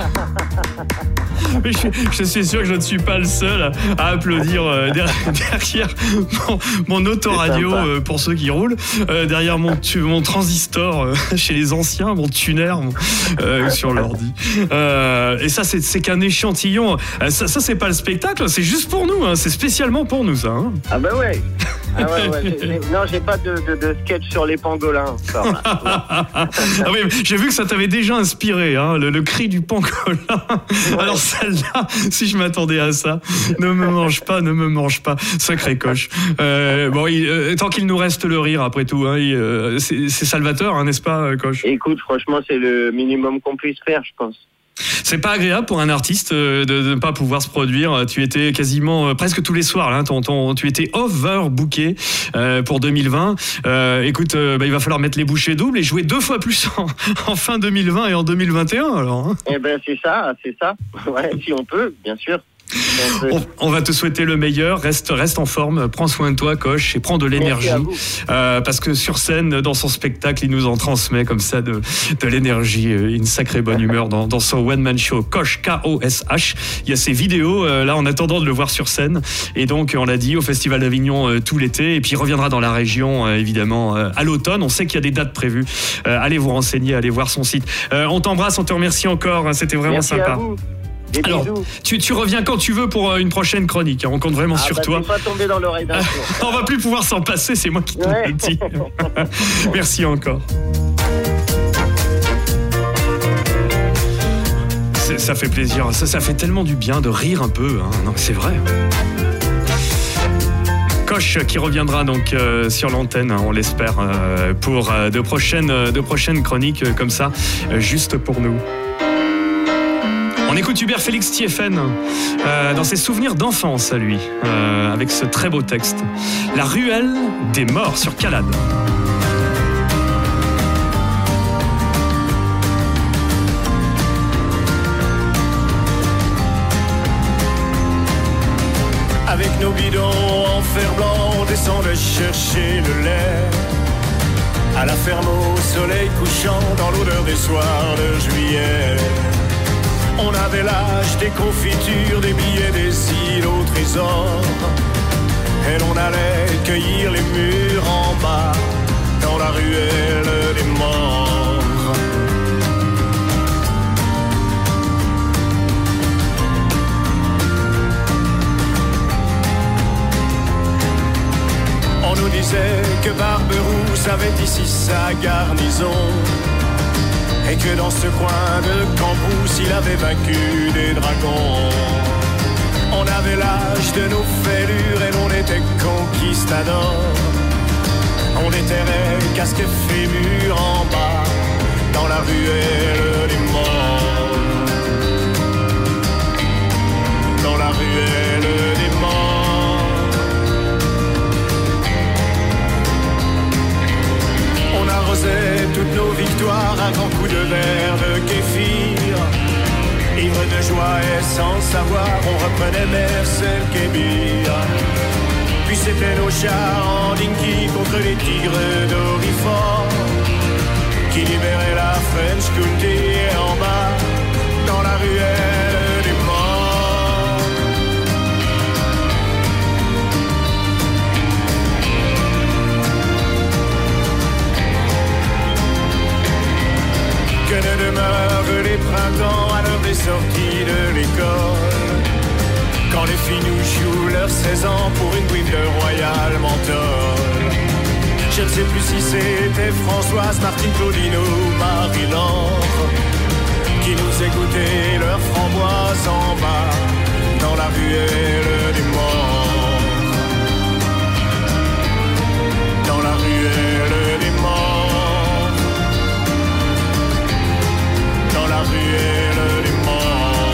Mais je suis sûr que je ne suis pas le seul à applaudir derrière mon autoradio pour ceux qui roulent, derrière mon transistor chez les anciens, mon tuner sur l'ordi. Et ça, c'est qu'un échantillon. Ça, c'est pas le spectacle, c'est juste pour nous. Hein. C'est spécialement pour nous, ça. Hein. Ah bah ouais. Ah ouais. Non, j'ai pas de sketch sur les pangolins. Ah oui, j'ai vu que ça t'avait déjà inspiré, hein, le cri du pangolin. Ouais. Alors celle-là, si je m'attendais à ça, ne me mange pas, sacré Coche. Tant qu'il nous reste le rire, après tout, hein, c'est salvateur, hein, n'est-ce pas, Coche? Écoute, franchement, c'est le minimum qu'on puisse faire, je pense. C'est pas agréable pour un artiste de ne pas pouvoir se produire. Tu étais quasiment presque tous les soirs là, tu étais overbooké pour 2020. Écoute, il va falloir mettre les bouchées doubles et jouer 2 fois plus en fin 2020 et en 2021 alors. Hein. Eh ben c'est ça. Ouais, si on peut, bien sûr. On va te souhaiter le meilleur, reste en forme, prends soin de toi, Coche, et prends de l'énergie, parce que sur scène, dans son spectacle, il nous en transmet comme ça de l'énergie, une sacrée bonne humeur dans son one-man show, Coche, K-O-S-H. Il y a ses vidéos, là, en attendant de le voir sur scène, et donc, on l'a dit, au Festival d'Avignon tout l'été, et puis il reviendra dans la région, évidemment, à l'automne. On sait qu'il y a des dates prévues. Allez vous renseigner, allez voir son site. On t'embrasse, on te remercie encore, hein, c'était vraiment sympa. À vous. Alors, tu reviens quand tu veux pour une prochaine chronique. On compte vraiment sur toi. Pas tomber dans l'oreille d'un sourd. On va plus pouvoir s'en passer, c'est moi qui te le dis. Merci encore. Ça fait plaisir, ça fait tellement du bien de rire un peu. Hein. Non, c'est vrai. Coche qui reviendra donc sur l'antenne, on l'espère, pour de prochaines chroniques comme ça, juste pour nous. On écoute Hubert Félix Thieffen dans ses souvenirs d'enfance à lui, avec ce très beau texte. La ruelle des morts sur Calade. Avec nos bidons en fer blanc, on descendait chercher le lait. À la ferme au soleil couchant, dans l'odeur des soirs de juillet. On avait l'âge des confitures, des billets, des îles au trésor. Et l'on allait cueillir les murs en bas, dans la ruelle des morts. On nous disait que Barberousse avait ici sa garnison. Et que dans ce coin de Cambrousse, il avait vaincu des dragons. On avait l'âge de nos fêlures et l'on était conquistadors. On déterrait casque et fémur en bas, dans la ruelle des morts. Dans la ruelle des morts. On arrosait toutes nos victoires à grands coups de verre de kéfir. Ivre de joie et sans savoir, on reprenait Mercel Kébir. Puis c'était nos chars en dinky contre les tigres d'Orifort qui libéraient la French County et en bas, dans la ruelle des morts. Que ne demeurent les printemps à l'heure des sorties de l'école, quand les 16 ans pour une bouille de Royal Menthol. Je ne sais plus si c'était Françoise, Martine, Claudine ou Marie-Laure qui nous écoutaient leurs framboises en bas dans la ruelle des morts. Dans la ruelle des morts. Dans la ruelle des morts.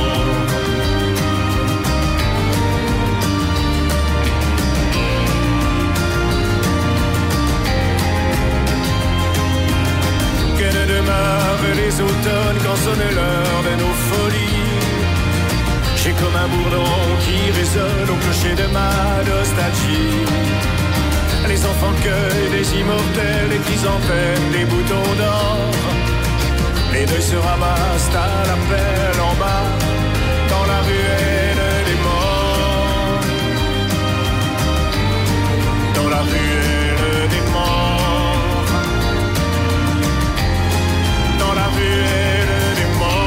Que ne demeurent les automnes quand sonne l'heure de nos folies. J'ai comme un bourdon qui résonne au clocher de ma nostalgie. Les enfants cueillent des immortels, des chrysanthèmes, des boutons d'or. Les deuils se ramassent à l'appel en bas, dans la ruelle des morts. Dans la ruelle des morts. Dans la ruelle des morts.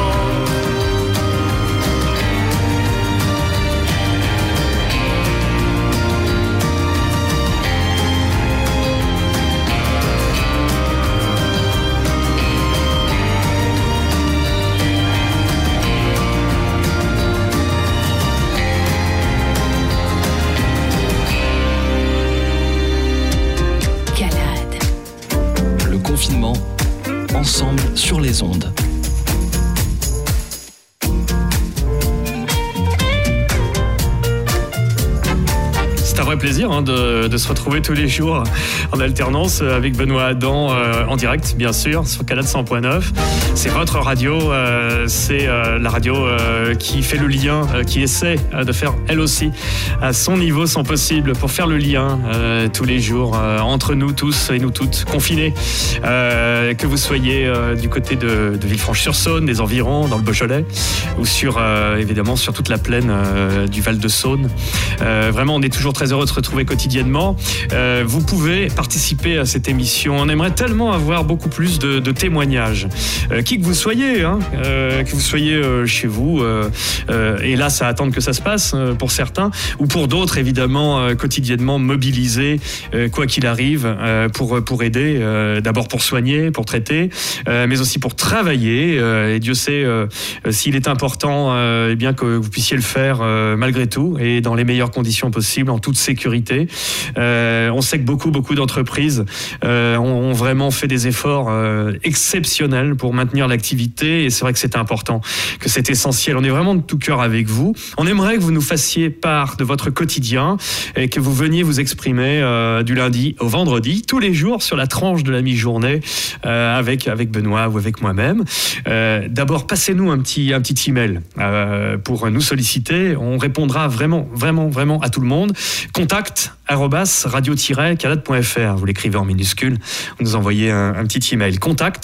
Confinement, ensemble sur les ondes. C'est un vrai plaisir de se retrouver tous les jours en alternance avec Benoît Adam en direct, bien sûr, sur Calade 100.9. C'est votre radio, c'est la radio qui fait le lien, qui essaie de faire elle aussi à son niveau son possible pour faire le lien tous les jours entre nous tous et nous toutes confinés. Que vous soyez du côté de Villefranche-sur-Saône, des environs, dans le Beaujolais, ou évidemment sur toute la plaine du Val-de-Saône. Vraiment, on est toujours très heureux de se retrouver quotidiennement. Vous pouvez participer à cette émission. On aimerait tellement avoir beaucoup plus de témoignages. Qui que vous soyez, que vous soyez chez vous, et là, ça attend que ça se passe pour certains, ou pour d'autres, évidemment, quotidiennement mobilisés, quoi qu'il arrive, pour aider, d'abord pour soigner, pour traiter, mais aussi pour travailler. Et Dieu sait s'il est important eh bien que vous puissiez le faire malgré tout et dans les meilleures conditions possibles, en toute sécurité. On sait que beaucoup d'entreprises ont vraiment fait des efforts exceptionnels pour maintenir l'activité, et c'est vrai que c'est important, que c'est essentiel. On est vraiment de tout cœur avec vous. On aimerait que vous nous fassiez part de votre quotidien et que vous veniez vous exprimer du lundi au vendredi, tous les jours sur la tranche de la mi-journée avec Benoît ou avec moi-même. D'abord, passez-nous un petit email pour nous solliciter. On répondra vraiment à tout le monde. contact@radio-calade.fr. Vous l'écrivez en minuscule. Vous nous envoyez un petit email.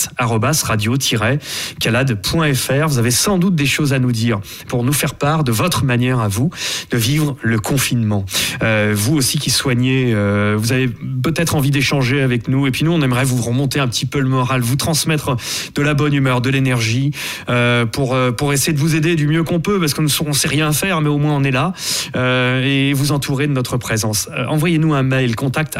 contact@radio-calade.fr. Vous avez sans doute des choses à nous dire pour nous faire part de votre manière à vous de vivre le confinement. Vous aussi qui soignez, vous avez peut-être envie d'échanger avec nous. Et puis nous, on aimerait vous remonter un petit peu le moral, vous transmettre de la bonne humeur, de l'énergie, pour essayer de vous aider du mieux qu'on peut, parce qu'on ne sait rien faire, mais au moins on est là, et vous entourer de notre présence. Envoyez-nous un mail,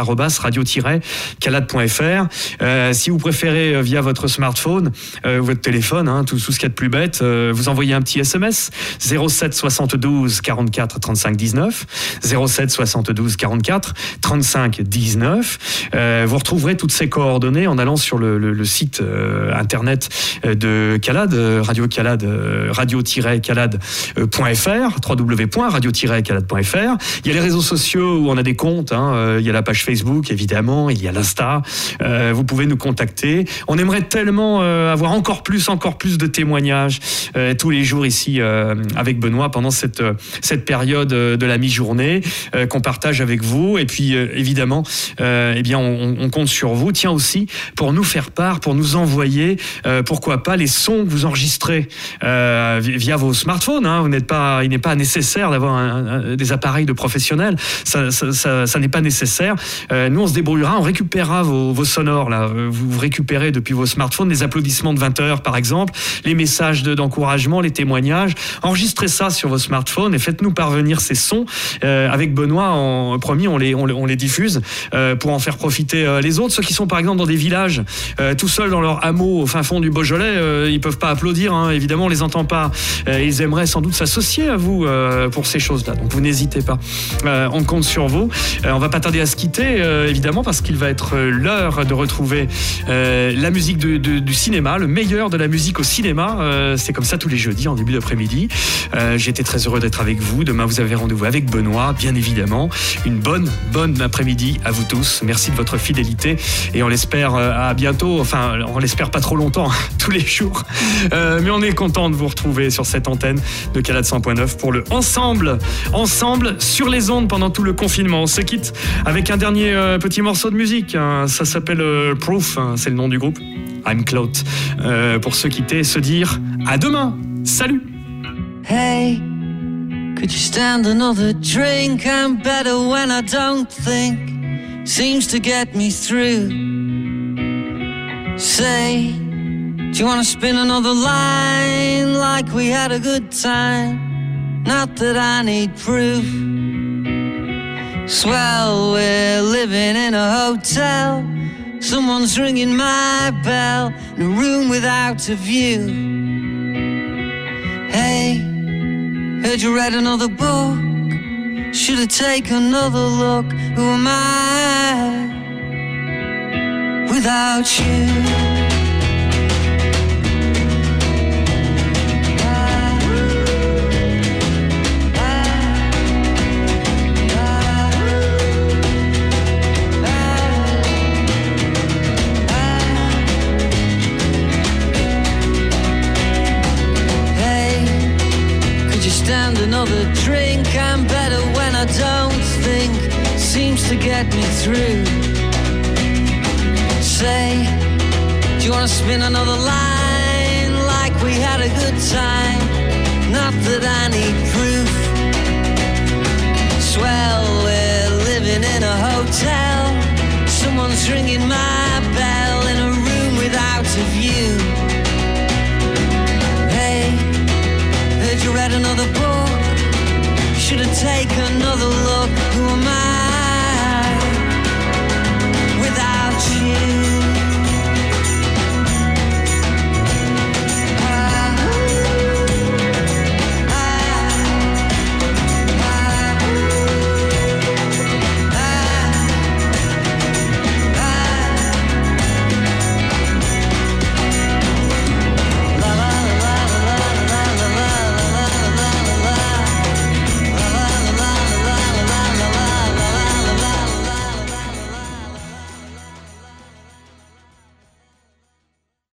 contact@radio-calade.fr. Si vous préférez via votre smartphone, votre téléphone, tout ce qu'il y a de plus bête, vous envoyez un petit SMS 07 72 44 35 19 07 72 44 35 19. Vous retrouverez toutes ces coordonnées en allant sur le site internet de Calade, radio-calade.fr, www.radio-calade.fr. Il y a les réseaux sociaux où on a des comptes, il y a la page Facebook évidemment, il y a l'Insta. Vous pouvez nous contacter. On aimerait tellement avoir encore plus de témoignages tous les jours ici avec Benoît pendant cette période de la mi-journée qu'on partage avec vous. Et puis évidemment, on compte sur vous. Tiens aussi pour nous faire part, pour nous envoyer, pourquoi pas les sons que vous enregistrez via vos smartphones. Il n'est pas nécessaire d'avoir des appareils de professionnels. Ça ça n'est pas nécessaire. Nous, on se débrouillera, on récupérera vos sonores. Là. Vous récupérez depuis vos smartphones les applaudissements de 20h, par exemple, les messages d'encouragement, les témoignages. Enregistrez ça sur vos smartphones et faites-nous parvenir ces sons. Avec Benoît, promis, on les diffuse pour en faire profiter les autres. Ceux qui sont, par exemple, dans des villages, tout seuls dans leur hameau au fin fond du Beaujolais, ils peuvent pas applaudir, hein, évidemment, on les entend pas. Ils aimeraient sans doute s'associer à vous pour ces choses-là. Donc vous n'hésitez pas. On compte sur vous. On va pas tarder à se quitter, évidemment, parce qu'il va être l'heure de retrouver la musique du cinéma, le meilleur de la musique au cinéma. C'est comme ça tous les jeudis en début d'après-midi. J'ai été très heureux d'être avec vous. Demain, vous avez rendez-vous avec Benoît, bien évidemment. Une bonne après-midi à vous tous. Merci de votre fidélité et on l'espère à bientôt. Enfin, on l'espère pas trop longtemps, tous les jours. Mais on est content de vous retrouver sur cette antenne de Calade 100.9 pour le Ensemble sur les ondes pendant tout le confinement. On se quitte avec un dernier petit morceau de musique. Ça s'appelle Proof, c'est le nom du groupe. I'm Clout. Pour se quitter, se dire à demain. Salut. Hey, could you stand another drink? I'm better when I don't think. Seems to get me through. Say, do you want to spin another line like we had a good time? Not that I need proof. Swell, we're living in a hotel. Someone's ringing my bell in a room without a view. Hey, heard you read another book. Should I take another look? Who am I without you? Stand another drink. I'm better when I don't think. Seems to get me through. Say, do you want to spin another line like we had a good time? Not that I need proof. Swell, we're living in a hotel. Someone's ringing my bell in a room without a view. Hey, heard you read another book. Should I take another look? Who am I without you?